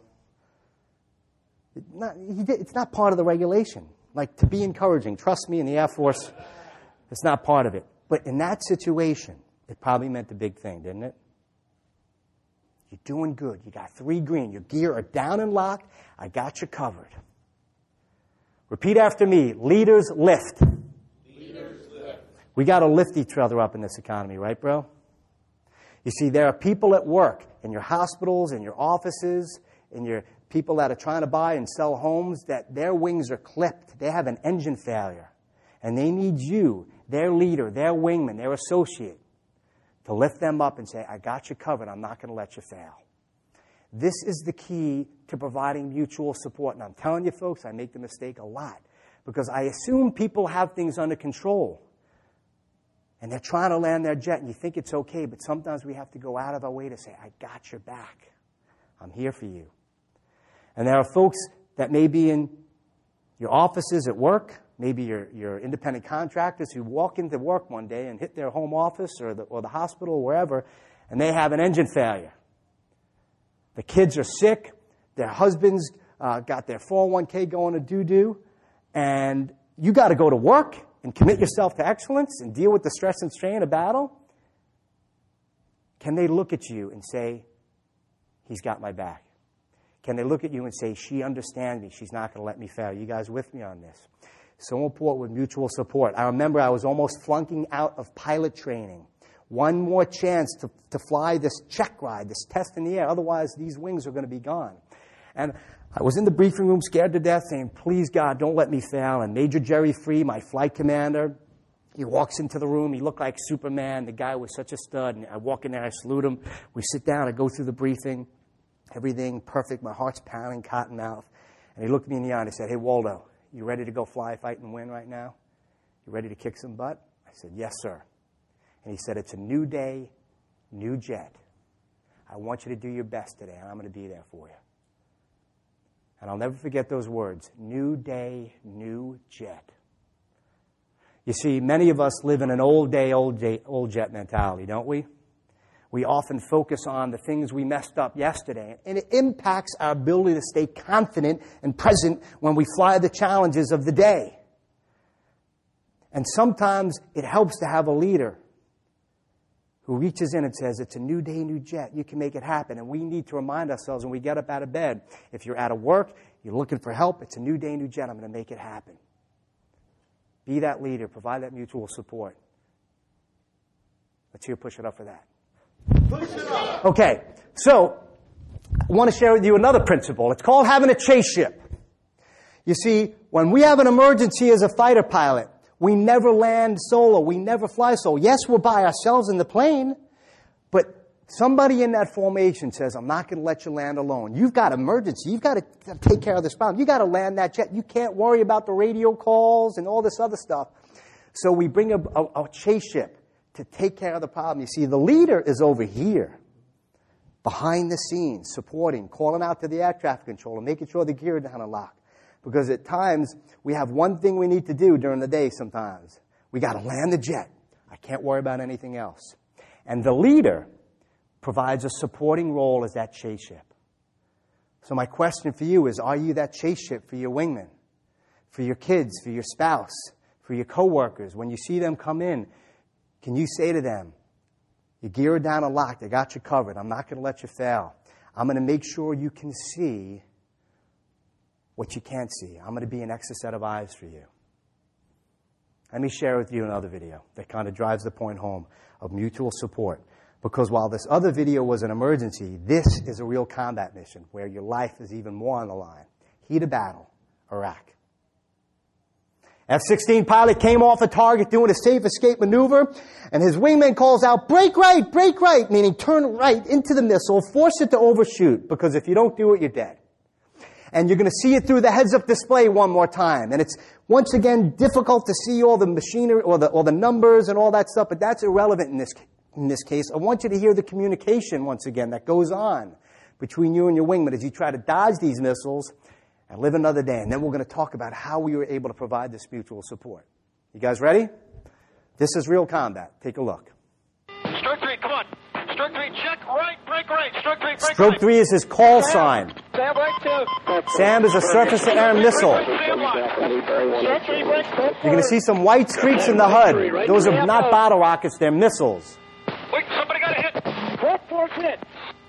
S2: It not, he did, it's not part of the regulation. Like, to be encouraging, trust me, in the Air Force, it's not part of it. But in that situation, it probably meant a big thing, didn't it? You're doing good. You got three green. Your gear are down and locked. I got you covered. Repeat after me. Leaders lift.
S6: Leaders lift.
S2: We got to lift each other up in this economy, right, bro? You see, there are people at work, in your hospitals, in your offices, in your people that are trying to buy and sell homes, that their wings are clipped. They have an engine failure. And they need you, their leader, their wingman, their associate, to lift them up and say, I got you covered. I'm not going to let you fail. This is the key to providing mutual support. And I'm telling you, folks, I make the mistake a lot because I assume people have things under control. And they're trying to land their jet, and you think it's okay, but sometimes we have to go out of our way to say, I got your back. I'm here for you. And there are folks that may be in your offices at work, maybe your, your independent contractors who walk into work one day and hit their home office or the, or the hospital or wherever, and they have an engine failure. The kids are sick. Their husbands uh, got their four oh one k going to doo-doo, and you got to go to work and commit yourself to excellence and deal with the stress and strain of battle. Can they look at you and say, he's got my back? Can they look at you and say, she understands me. She's not going to let me fail. You guys with me on this? So important with mutual support. I remember I was almost flunking out of pilot training. One more chance to, to fly this check ride, this test in the air. Otherwise, these wings are going to be gone. And I was in the briefing room scared to death saying, please, God, don't let me fail. And Major Jerry Free, my flight commander, he walks into the room. He looked like Superman. The guy was such a stud. And I walk in there. I salute him. We sit down. I go through the briefing. Everything perfect. My heart's pounding, cotton mouth. And he looked me in the eye and he said, hey, Waldo, you ready to go fly, fight, and win right now? You ready to kick some butt? I said, yes, sir. And he said, it's a new day, new jet. I want you to do your best today, and I'm going to be there for you. And I'll never forget those words, new day, new jet. You see, many of us live in an old day, old, day, old jet mentality, don't we? We often focus on the things we messed up yesterday, and it impacts our ability to stay confident and present when we fly the challenges of the day. And sometimes it helps to have a leader who reaches in and says, it's a new day, new jet. You can make it happen. And we need to remind ourselves when we get up out of bed, if you're out of work, you're looking for help, it's a new day, new jet. I'm going to make it happen. Be that leader. Provide that mutual support. Let's hear push it up for that. Push it up. Okay, so I want to share with you another principle. It's called having a chase ship. You see, when we have an emergency as a fighter pilot, we never land solo. We never fly solo. Yes, we're by ourselves in the plane, but somebody in that formation says, I'm not going to let you land alone. You've got emergency. You've got to take care of this problem. You've got to land that jet. You can't worry about the radio calls and all this other stuff. So we bring a, a, a chase ship to take care of the problem. You see, the leader is over here behind the scenes, supporting, calling out to the air traffic controller, making sure the gear is down and locked. Because at times, we have one thing we need to do during the day sometimes. We got to land the jet. I can't worry about anything else. And the leader provides a supporting role as that chase ship. So my question for you is, are you that chase ship for your wingmen, for your kids, for your spouse, for your coworkers? When you see them come in, can you say to them, your gear are down and locked, I got you covered, I'm not going to let you fail. I'm going to make sure you can see what you can't see. I'm going to be an extra set of eyes for you. Let me share with you another video that kind of drives the point home of mutual support. Because while this other video was an emergency, this is a real combat mission where your life is even more on the line. Heat of battle, Iraq. F sixteen pilot came off a target doing a safe escape maneuver, and his wingman calls out, "Brake right, brake right," meaning turn right into the missile, force it to overshoot, because if you don't do it, you're dead. And you're going to see it through the heads-up display one more time. And it's, once again, difficult to see all the machinery or the, or the numbers and all that stuff, but that's irrelevant in this, in this case. I want you to hear the communication, once again, that goes on between you and your wingman as you try to dodge these missiles and live another day. And then we're going to talk about how we were able to provide this mutual support. You guys ready? This is real combat. Take a look.
S8: Stroke three, come on. Stroke three, check right, brake right. Stroke three, brake
S2: Stroke
S8: right.
S2: three is his call sign.
S8: Sam, right two.
S2: Sam is a surface-to-air missile.
S8: Sam line. Stroke three, brake.
S2: You're going to see some white streaks in the H U D. Those are not bottle rockets, they're missiles.
S8: Wait, somebody got a hit. Four, four, hit.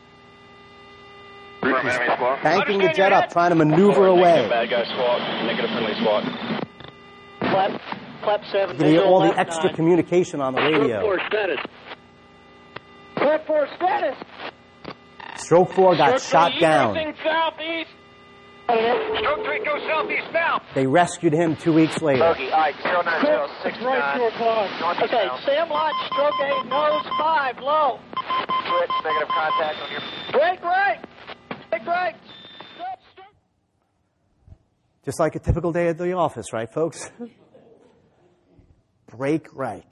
S2: Banking the jet up, trying to maneuver away.
S6: Bad guy squad. Negative friendly squad.
S8: Clap, clap seven.
S2: You can hear all the extra communication on the radio.
S8: Four status. Four, four status.
S2: Stroke four got shot down.
S8: Southeast. Stroke three, go southeast now.
S2: They rescued him two weeks later.
S5: Bogey, Ike, zero nine zero six
S8: Right,
S5: nine.
S8: two o'clock. Okay, Sam Lodge, stroke eight, nose five, low.
S5: Switch, negative contact on your...
S8: Brake right. Brake right. Stop, stop.
S2: Just like a typical day at the office, right, folks? Brake right.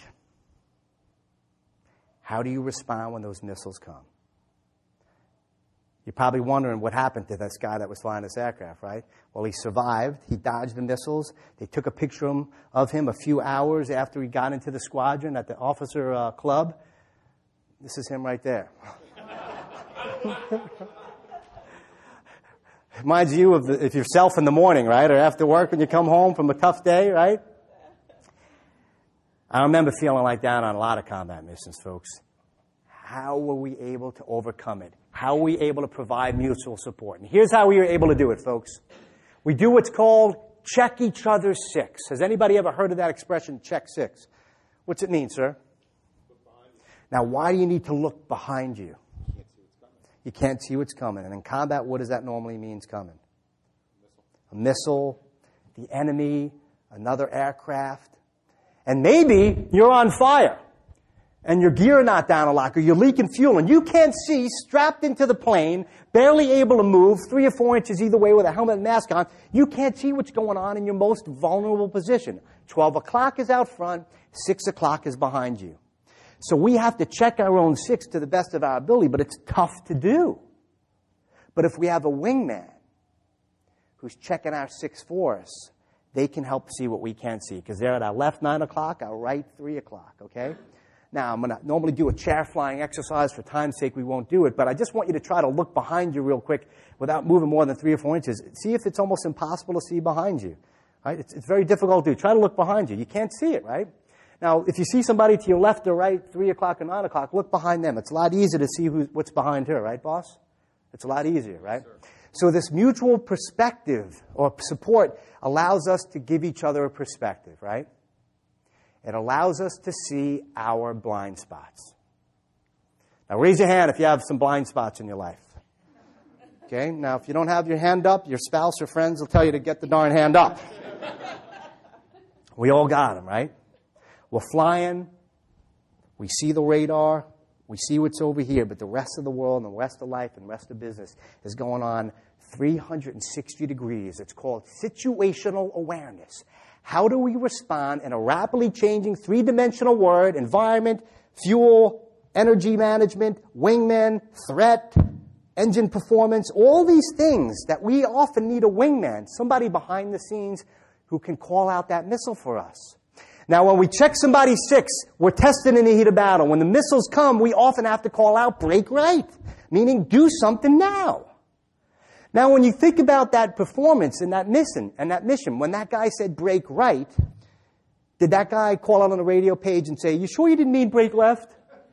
S2: How do you respond when those missiles come? You're probably wondering what happened to this guy that was flying this aircraft, right? Well, he survived. He dodged the missiles. They took a picture of him a few hours after he got into the squadron at the officer uh, club. This is him right there. Reminds you of the, if yourself in the morning, right? Or after work when you come home from a tough day, right? I remember feeling like that on a lot of combat missions, folks. How were we able to overcome it? How were we able to provide mutual support? And here's how we were able to do it, folks. We do what's called check each other's six. Has anybody ever heard of that expression, check six? What's it mean, sir? Now, why do you need to look behind you? You can't see what's coming. And in combat, what does that normally mean coming? A missile, the enemy, another aircraft. And maybe you're on fire and your gear not down a lock or you're leaking fuel and you can't see, strapped into the plane, barely able to move, three or four inches either way with a helmet and mask on. You can't see what's going on in your most vulnerable position. twelve o'clock is out front, six o'clock is behind you. So we have to check our own six to the best of our ability, but it's tough to do. But if we have a wingman who's checking our six for us, they can help see what we can't see, because they're at our left nine o'clock, our right three o'clock, okay? Now, I'm going to normally do a chair flying exercise. For time's sake, we won't do it, but I just want you to try to look behind you real quick without moving more than three or four inches. See if it's almost impossible to see behind you, right? It's, it's very difficult to do. Try to look behind you. You can't see it, right? Now, if you see somebody to your left or right, three o'clock or nine o'clock, look behind them. It's a lot easier to see who's, what's behind her, right, boss? It's a lot easier, right? Sure. So this mutual perspective or support allows us to give each other a perspective, right? It allows us to see our blind spots. Now, raise your hand if you have some blind spots in your life. Okay? Now, if you don't have your hand up, your spouse or friends will tell you to get the darn hand up. We all got them, right? We're flying. We see the radar. We see what's over here, but the rest of the world and the rest of life and the rest of business is going on three hundred sixty degrees. It's called situational awareness. How do we respond in a rapidly changing three-dimensional world, environment, fuel, energy management, wingmen, threat, engine performance, all these things that we often need a wingman, somebody behind the scenes who can call out that missile for us. Now, when we check somebody's six, we're tested in the heat of battle. When the missiles come, we often have to call out, break right, meaning do something now. Now, when you think about that performance and that mission, and that mission, when that guy said break right, did that guy call out on the radio page and say, you sure you didn't mean break left?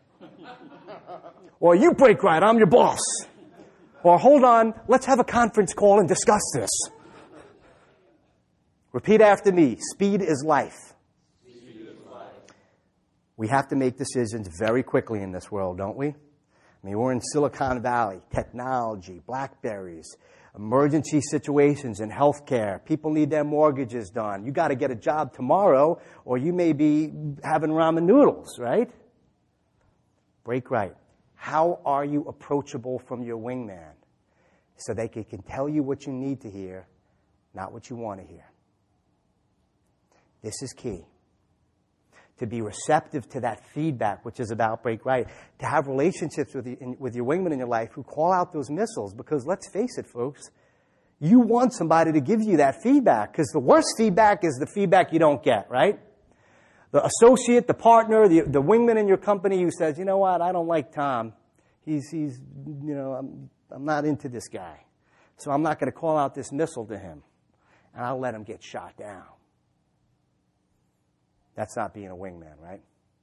S2: Or you break right, I'm your boss. Or hold on, let's have a conference call and discuss this. Repeat after me, speed is life. We have to make decisions very quickly in this world, don't we? I mean, we're in Silicon Valley, technology, BlackBerries, emergency situations in healthcare. People need their mortgages done. You got to get a job tomorrow, or you may be having ramen noodles, right? Break right. How are you approachable from your wingman so they can tell you what you need to hear, not what you want to hear? This is key. To be receptive to that feedback, which is about break right. To have relationships with, the, in, with your wingman in your life who call out those missiles. Because let's face it, folks, you want somebody to give you that feedback. Because the worst feedback is the feedback you don't get, right? The associate, the partner, the, the wingman in your company who says, you know what, I don't like Tom. He's, he's you know, I'm, I'm not into this guy. So I'm not going to call out this missile to him. And I'll let him get shot down. That's not being a wingman, right?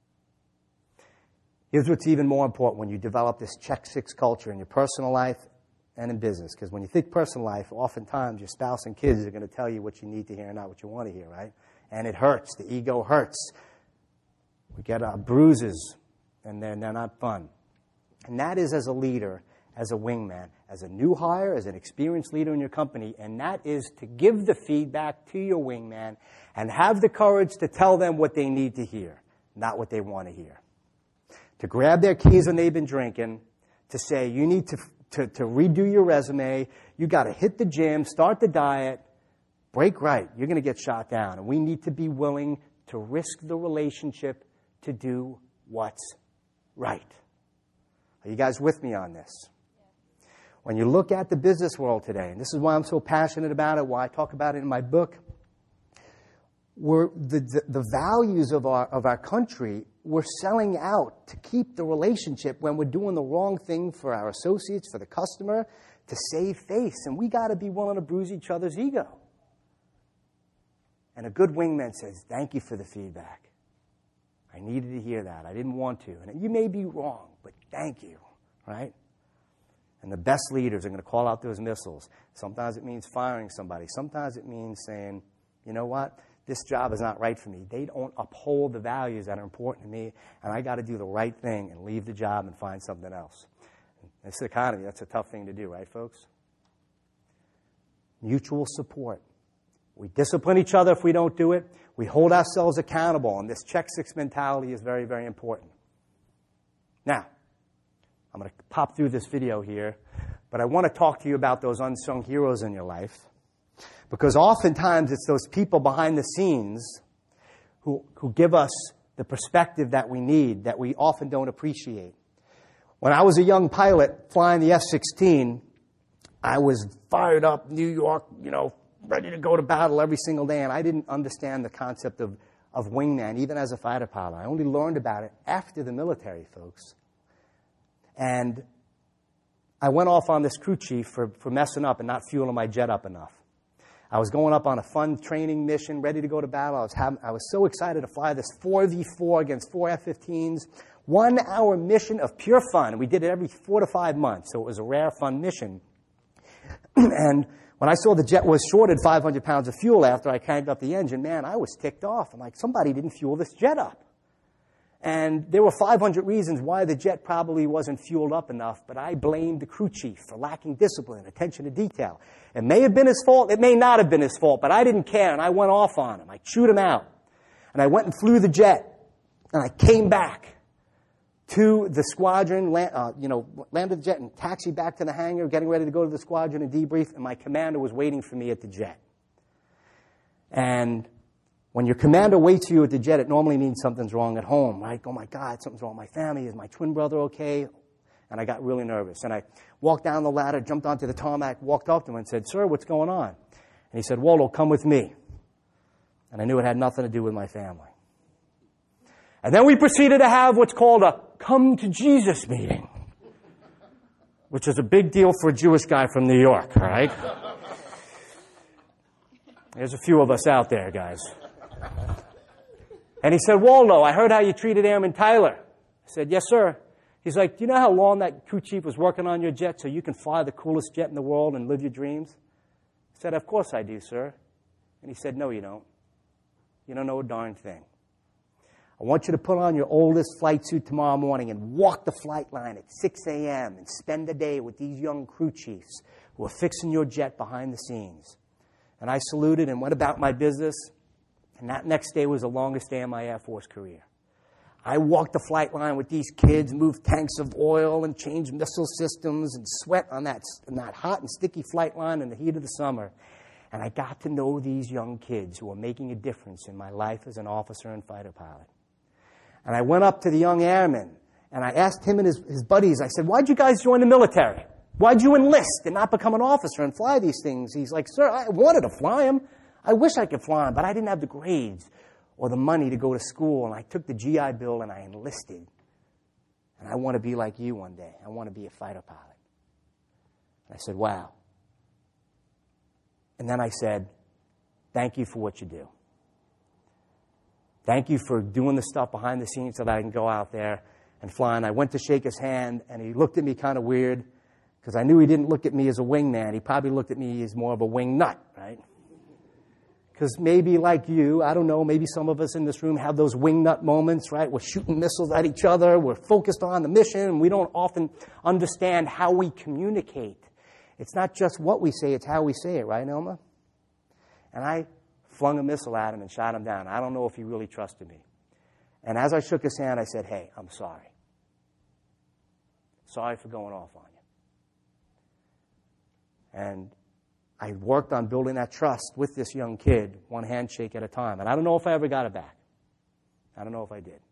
S2: Here's what's even more important when you develop this check six culture in your personal life and in business. Because when you think personal life, oftentimes your spouse and kids are going to tell you what you need to hear and not what you want to hear, right? And it hurts. The ego hurts. We get our bruises, and they're, they're not fun. And that is as a leader, as a wingman, as a new hire, as an experienced leader in your company, and that is to give the feedback to your wingman and have the courage to tell them what they need to hear, not what they want to hear. To grab their keys when they've been drinking, to say, you need to, to, to redo your resume, you got to hit the gym, start the diet, break right, you're going to get shot down. And we need to be willing to risk the relationship to do what's right. Are you guys with me on this? When you look at the business world today, and this is why I'm so passionate about it, why I talk about it in my book, we're, the, the, the values of our, of our country, we're selling out to keep the relationship when we're doing the wrong thing for our associates, for the customer, to save face. And we got to be willing to bruise each other's ego. And a good wingman says, thank you for the feedback. I needed to hear that. I didn't want to. And you may be wrong, but thank you, right? And the best leaders are going to call out those missiles. Sometimes it means firing somebody. Sometimes it means saying, you know what? This job is not right for me. They don't uphold the values that are important to me, and I got to do the right thing and leave the job and find something else. In this economy, that's a tough thing to do, right, folks? Mutual support. We discipline each other if we don't do it. We hold ourselves accountable, and this check six mentality is very, very important. Now, I'm going to pop through this video here, but I want to talk to you about those unsung heroes in your life, because oftentimes it's those people behind the scenes who, who give us the perspective that we need, that we often don't appreciate. When I was a young pilot flying the F sixteen, I was fired up, New York, you know, ready to go to battle every single day, and I didn't understand the concept of, of wingman, even as a fighter pilot. I only learned about it after the military, folks. And I went off on this crew chief for, for messing up and not fueling my jet up enough. I was going up on a fun training mission, ready to go to battle. I was, having, I was so excited to fly this four v four against four F fifteens, one-hour mission of pure fun. We did it every four to five months, so it was a rare, fun mission. And when I saw the jet was shorted five hundred pounds of fuel after I cranked up the engine, man, I was ticked off. I'm like, somebody didn't fuel this jet up. And there were five hundred reasons why the jet probably wasn't fueled up enough, but I blamed the crew chief for lacking discipline, attention to detail. It may have been his fault, it may not have been his fault, but I didn't care, and I went off on him. I chewed him out. And I went and flew the jet, and I came back to the squadron, land, uh, you know, landed the jet and taxied back to the hangar, getting ready to go to the squadron and debrief, and my commander was waiting for me at the jet. And when your commander waits for you at the jet, it normally means something's wrong at home, right? Oh, my God, something's wrong with my family. Is my twin brother okay? And I got really nervous. And I walked down the ladder, jumped onto the tarmac, walked up to him and said, "Sir, what's going on?" And he said, "Waldo, come with me." And I knew it had nothing to do with my family. And then we proceeded to have what's called a come to Jesus meeting, which is a big deal for a Jewish guy from New York, all right? There's a few of us out there, guys. And he said, "Waldo, I heard how you treated Airman Tyler." I said, "Yes, sir." He's like, "Do you know how long that crew chief was working on your jet so you can fly the coolest jet in the world and live your dreams?" I said, "Of course I do, sir." And he said, "No, you don't. You don't know a darn thing. I want you to put on your oldest flight suit tomorrow morning and walk the flight line at six a.m. and spend the day with these young crew chiefs who are fixing your jet behind the scenes." And I saluted and went about my business. And that next day was the longest day of my Air Force career. I walked the flight line with these kids, moved tanks of oil and changed missile systems and sweat on that, on that hot and sticky flight line in the heat of the summer. And I got to know these young kids who were making a difference in my life as an officer and fighter pilot. And I went up to the young airman, and I asked him and his, his buddies, I said, "Why'd you guys join the military? Why'd you enlist and not become an officer and fly these things?" He's like, "Sir, I wanted to fly them. I wish I could fly them, but I didn't have the grades or the money to go to school, and I took the G I Bill and I enlisted. And I want to be like you one day. I want to be a fighter pilot." And I said, "Wow." And then I said, "Thank you for what you do. Thank you for doing the stuff behind the scenes so that I can go out there and fly." And I went to shake his hand, and he looked at me kind of weird because I knew he didn't look at me as a wingman. He probably looked at me as more of a wing nut, right? Because maybe like you, I don't know, maybe some of us in this room have those wing nut moments, right? We're shooting missiles at each other. We're focused on the mission, and we don't often understand how we communicate. It's not just what we say, it's how we say it, right, Elma? And I flung a missile at him and shot him down. I don't know if he really trusted me. And as I shook his hand, I said, "Hey, I'm sorry. Sorry for going off on you." And I worked on building that trust with this young kid, one handshake at a time. And I don't know if I ever got it back. I don't know if I did.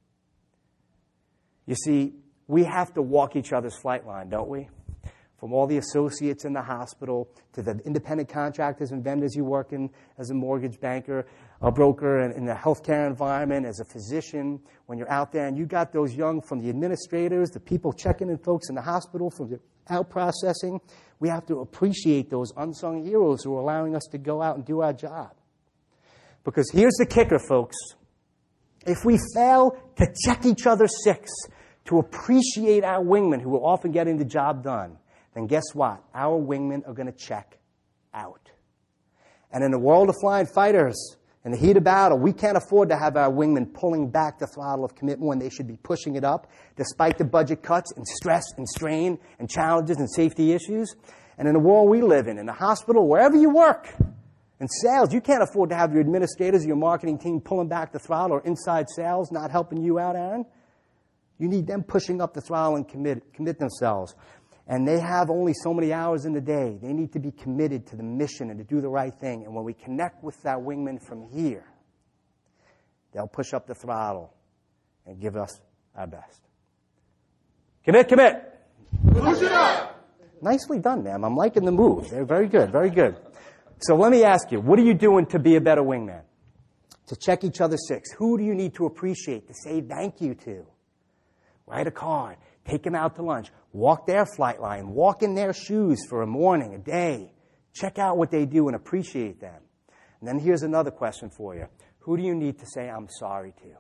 S2: You see, we have to walk each other's flight line, don't we? From all the associates in the hospital to the independent contractors and vendors you work in as a mortgage banker, a broker, and in the healthcare environment, as a physician, when you're out there and you got those young from the administrators, the people checking in folks in the hospital, from the out processing, we have to appreciate those unsung heroes who are allowing us to go out and do our job. Because here's the kicker, folks. If we fail to check each other's six, to appreciate our wingmen who are often getting the job done, then guess what? Our wingmen are going to check out. And in the world of flying fighters, in the heat of battle, we can't afford to have our wingmen pulling back the throttle of commitment when they should be pushing it up, despite the budget cuts and stress and strain and challenges and safety issues. And in the world we live in, in the hospital, wherever you work, in sales, you can't afford to have your administrators, your marketing team pulling back the throttle, or inside sales not helping you out, Aaron. You need them pushing up the throttle and commit, commit themselves. And they have only so many hours in the day. They need to be committed to the mission and to do the right thing. And when we connect with our wingmen from here, they'll push up the throttle and give us our best. Commit, commit.
S9: Push it up.
S2: Nicely done, ma'am. I'm liking the move. They're very good, very good. So let me ask you, what are you doing to be a better wingman? To check each other's six. Who do you need to appreciate, to say thank you to? Write a card. Take them out to lunch. Walk their flight line. Walk in their shoes for a morning, a day. Check out what they do and appreciate them. And then here's another question for you. Who do you need to say I'm sorry to?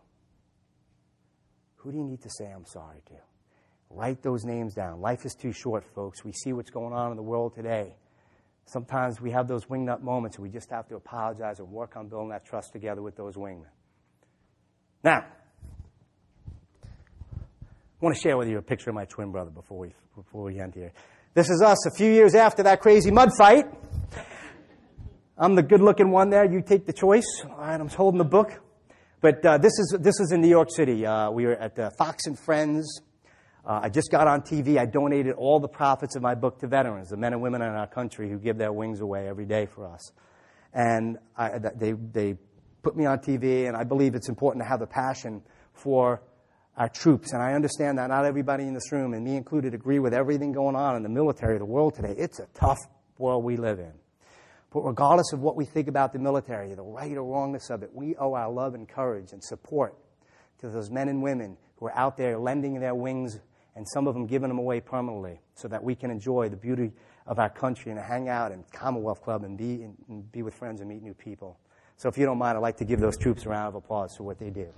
S2: Who do you need to say I'm sorry to? Write those names down. Life is too short, folks. We see what's going on in the world today. Sometimes we have those wingnut moments and we just have to apologize and work on building that trust together with those wingmen. Now, I want to share with you a picture of my twin brother before we before we end here. This is us a few years after that crazy mud fight. I'm the good-looking one there. You take the choice. All right, I'm holding the book. But uh, this is this is in New York City. Uh, we were at uh, Fox and Friends. Uh, I just got on T V. I donated all the profits of my book to veterans, the men and women in our country who give their wings away every day for us. And I, they they put me on T V, and I believe it's important to have a passion for our troops. And I understand that not everybody in this room, and me included, agree with everything going on in the military of the world today. It's a tough world we live in. But regardless of what we think about the military, the right or wrongness of it, we owe our love and courage and support to those men and women who are out there lending their wings, and some of them giving them away permanently, so that we can enjoy the beauty of our country and hang out in Commonwealth Club and be, and be with friends and meet new people. So if you don't mind, I'd like to give those troops a round of applause for what they do.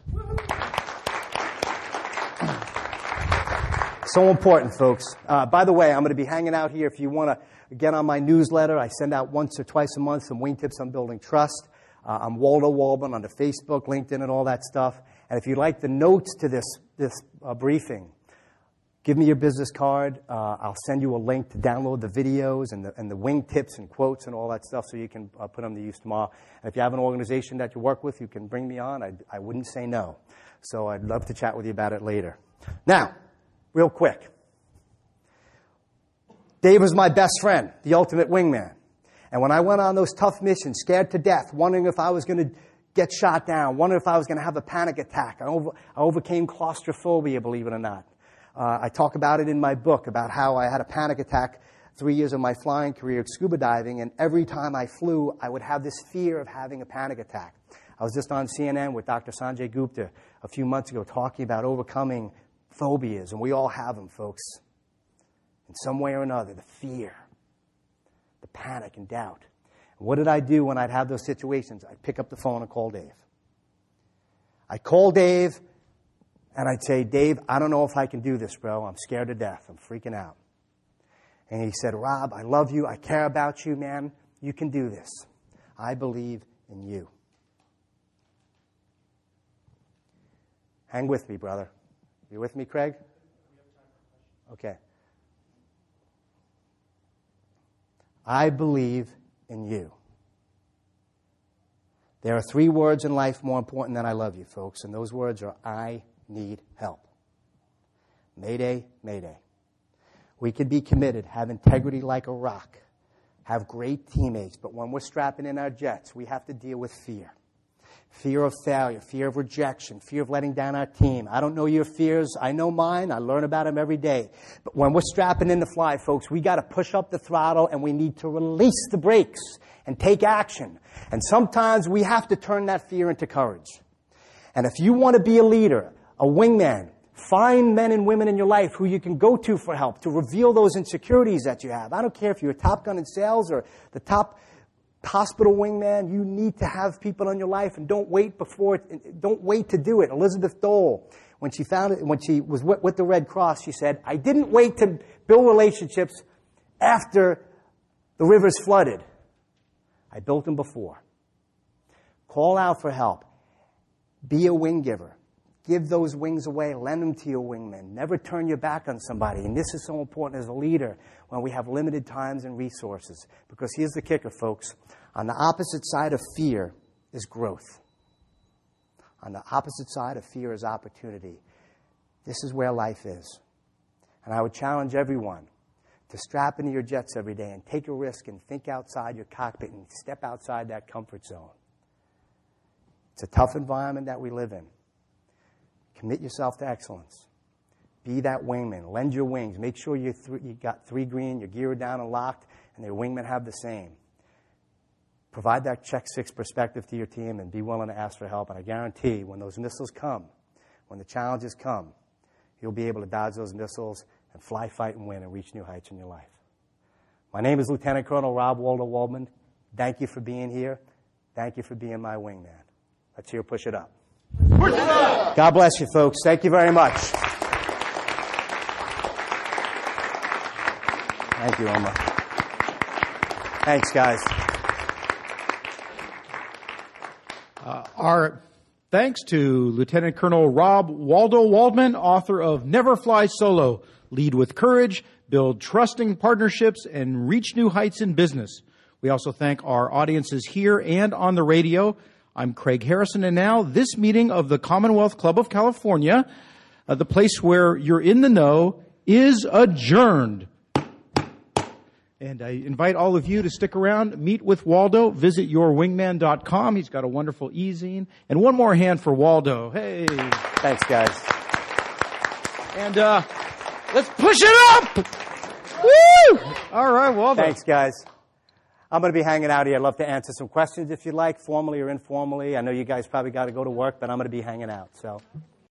S2: So important, folks. Uh, by the way, I'm going to be hanging out here. If you want to get on my newsletter, I send out once or twice a month some wing tips on building trust. Uh, I'm Waldo Waldman on the Facebook, LinkedIn, and all that stuff. And if you'd like the notes to this, this uh, briefing, give me your business card. Uh, I'll send you a link to download the videos and the, and the wing tips and quotes and all that stuff so you can uh, put them to use tomorrow. And if you have an organization that you work with, you can bring me on. I, I wouldn't say no. So I'd love to chat with you about it later. Now, real quick. Dave was my best friend, the ultimate wingman. And when I went on those tough missions, scared to death, wondering if I was going to get shot down, wondering if I was going to have a panic attack, I, over, I overcame claustrophobia, believe it or not. Uh, I talk about it in my book, about how I had a panic attack three years of my flying career, scuba diving, and every time I flew, I would have this fear of having a panic attack. I was just on C N N with Doctor Sanjay Gupta a few months ago talking about overcoming phobias, and we all have them, folks. In some way or another, the fear, the panic and doubt. And what did I do when I'd have those situations? I'd pick up the phone and call Dave. I'd call Dave, and I'd say, Dave, I don't know if I can do this, bro. I'm scared to death. I'm freaking out. And he said, Rob, I love you. I care about you, man. You can do this. I believe in you. Hang with me, brother. You with me, Craig? Okay. I believe in you. There are three words in life more important than I love you, folks, and those words are I need help. Mayday, mayday. We could be committed, have integrity like a rock, have great teammates, but when we're strapping in our jets, we have to deal with fear. Fear of failure, fear of rejection, fear of letting down our team. I don't know your fears. I know mine. I learn about them every day. But when we're strapping in to fly, folks, we got to push up the throttle and we need to release the brakes and take action. And sometimes we have to turn that fear into courage. And if you want to be a leader, a wingman, find men and women in your life who you can go to for help, to reveal those insecurities that you have. I don't care if you're a top gun in sales or the top hospital wingman, you need to have people in your life, and don't wait before it, don't wait to do it. Elizabeth Dole, when she found it, when she was with, with the Red Cross, she said, I didn't wait to build relationships after the rivers flooded. I built them before. Call out for help. Be a wing giver. Give those wings away. Lend them to your wingmen. Never turn your back on somebody. And this is so important as a leader when we have limited times and resources. Because here's the kicker, folks. On the opposite side of fear is growth. On the opposite side of fear is opportunity. This is where life is. And I would challenge everyone to strap into your jets every day and take a risk and think outside your cockpit and step outside that comfort zone. It's a tough environment that we live in. Commit yourself to excellence. Be that wingman. Lend your wings. Make sure you th- you got three green, you're geared down and locked, and their wingmen have the same. Provide that check six perspective to your team and be willing to ask for help. And I guarantee when those missiles come, when the challenges come, you'll be able to dodge those missiles and fly, fight, and win and reach new heights in your life. My name is Lieutenant Colonel Rob Waldo Waldman. Thank you for being here. Thank you for being my wingman. Let's hear Push It Up. Push it up! God bless you, folks. Thank you very much. Thank you, Omar. Thanks, guys.
S1: Uh, our thanks to Lieutenant Colonel Rob Waldo Waldman, author of Never Fly Solo, Lead with Courage, Build Trusting Partnerships, and Reach New Heights in Business. We also thank our audiences here and on the radio. I'm Craig Harrison, and now this meeting of the Commonwealth Club of California, uh, the place where you're in the know, is adjourned. And I invite all of you to stick around, meet with Waldo, visit your wingman dot com. He's got a wonderful e-zine. And one more hand for Waldo. Hey.
S2: Thanks, guys.
S1: And uh, let's push it up! Woo! All right, well done.
S2: Thanks, guys. I'm going to be hanging out here. I'd love to answer some questions if you like, formally or informally. I know you guys probably got to go to work, but I'm going to be hanging out. So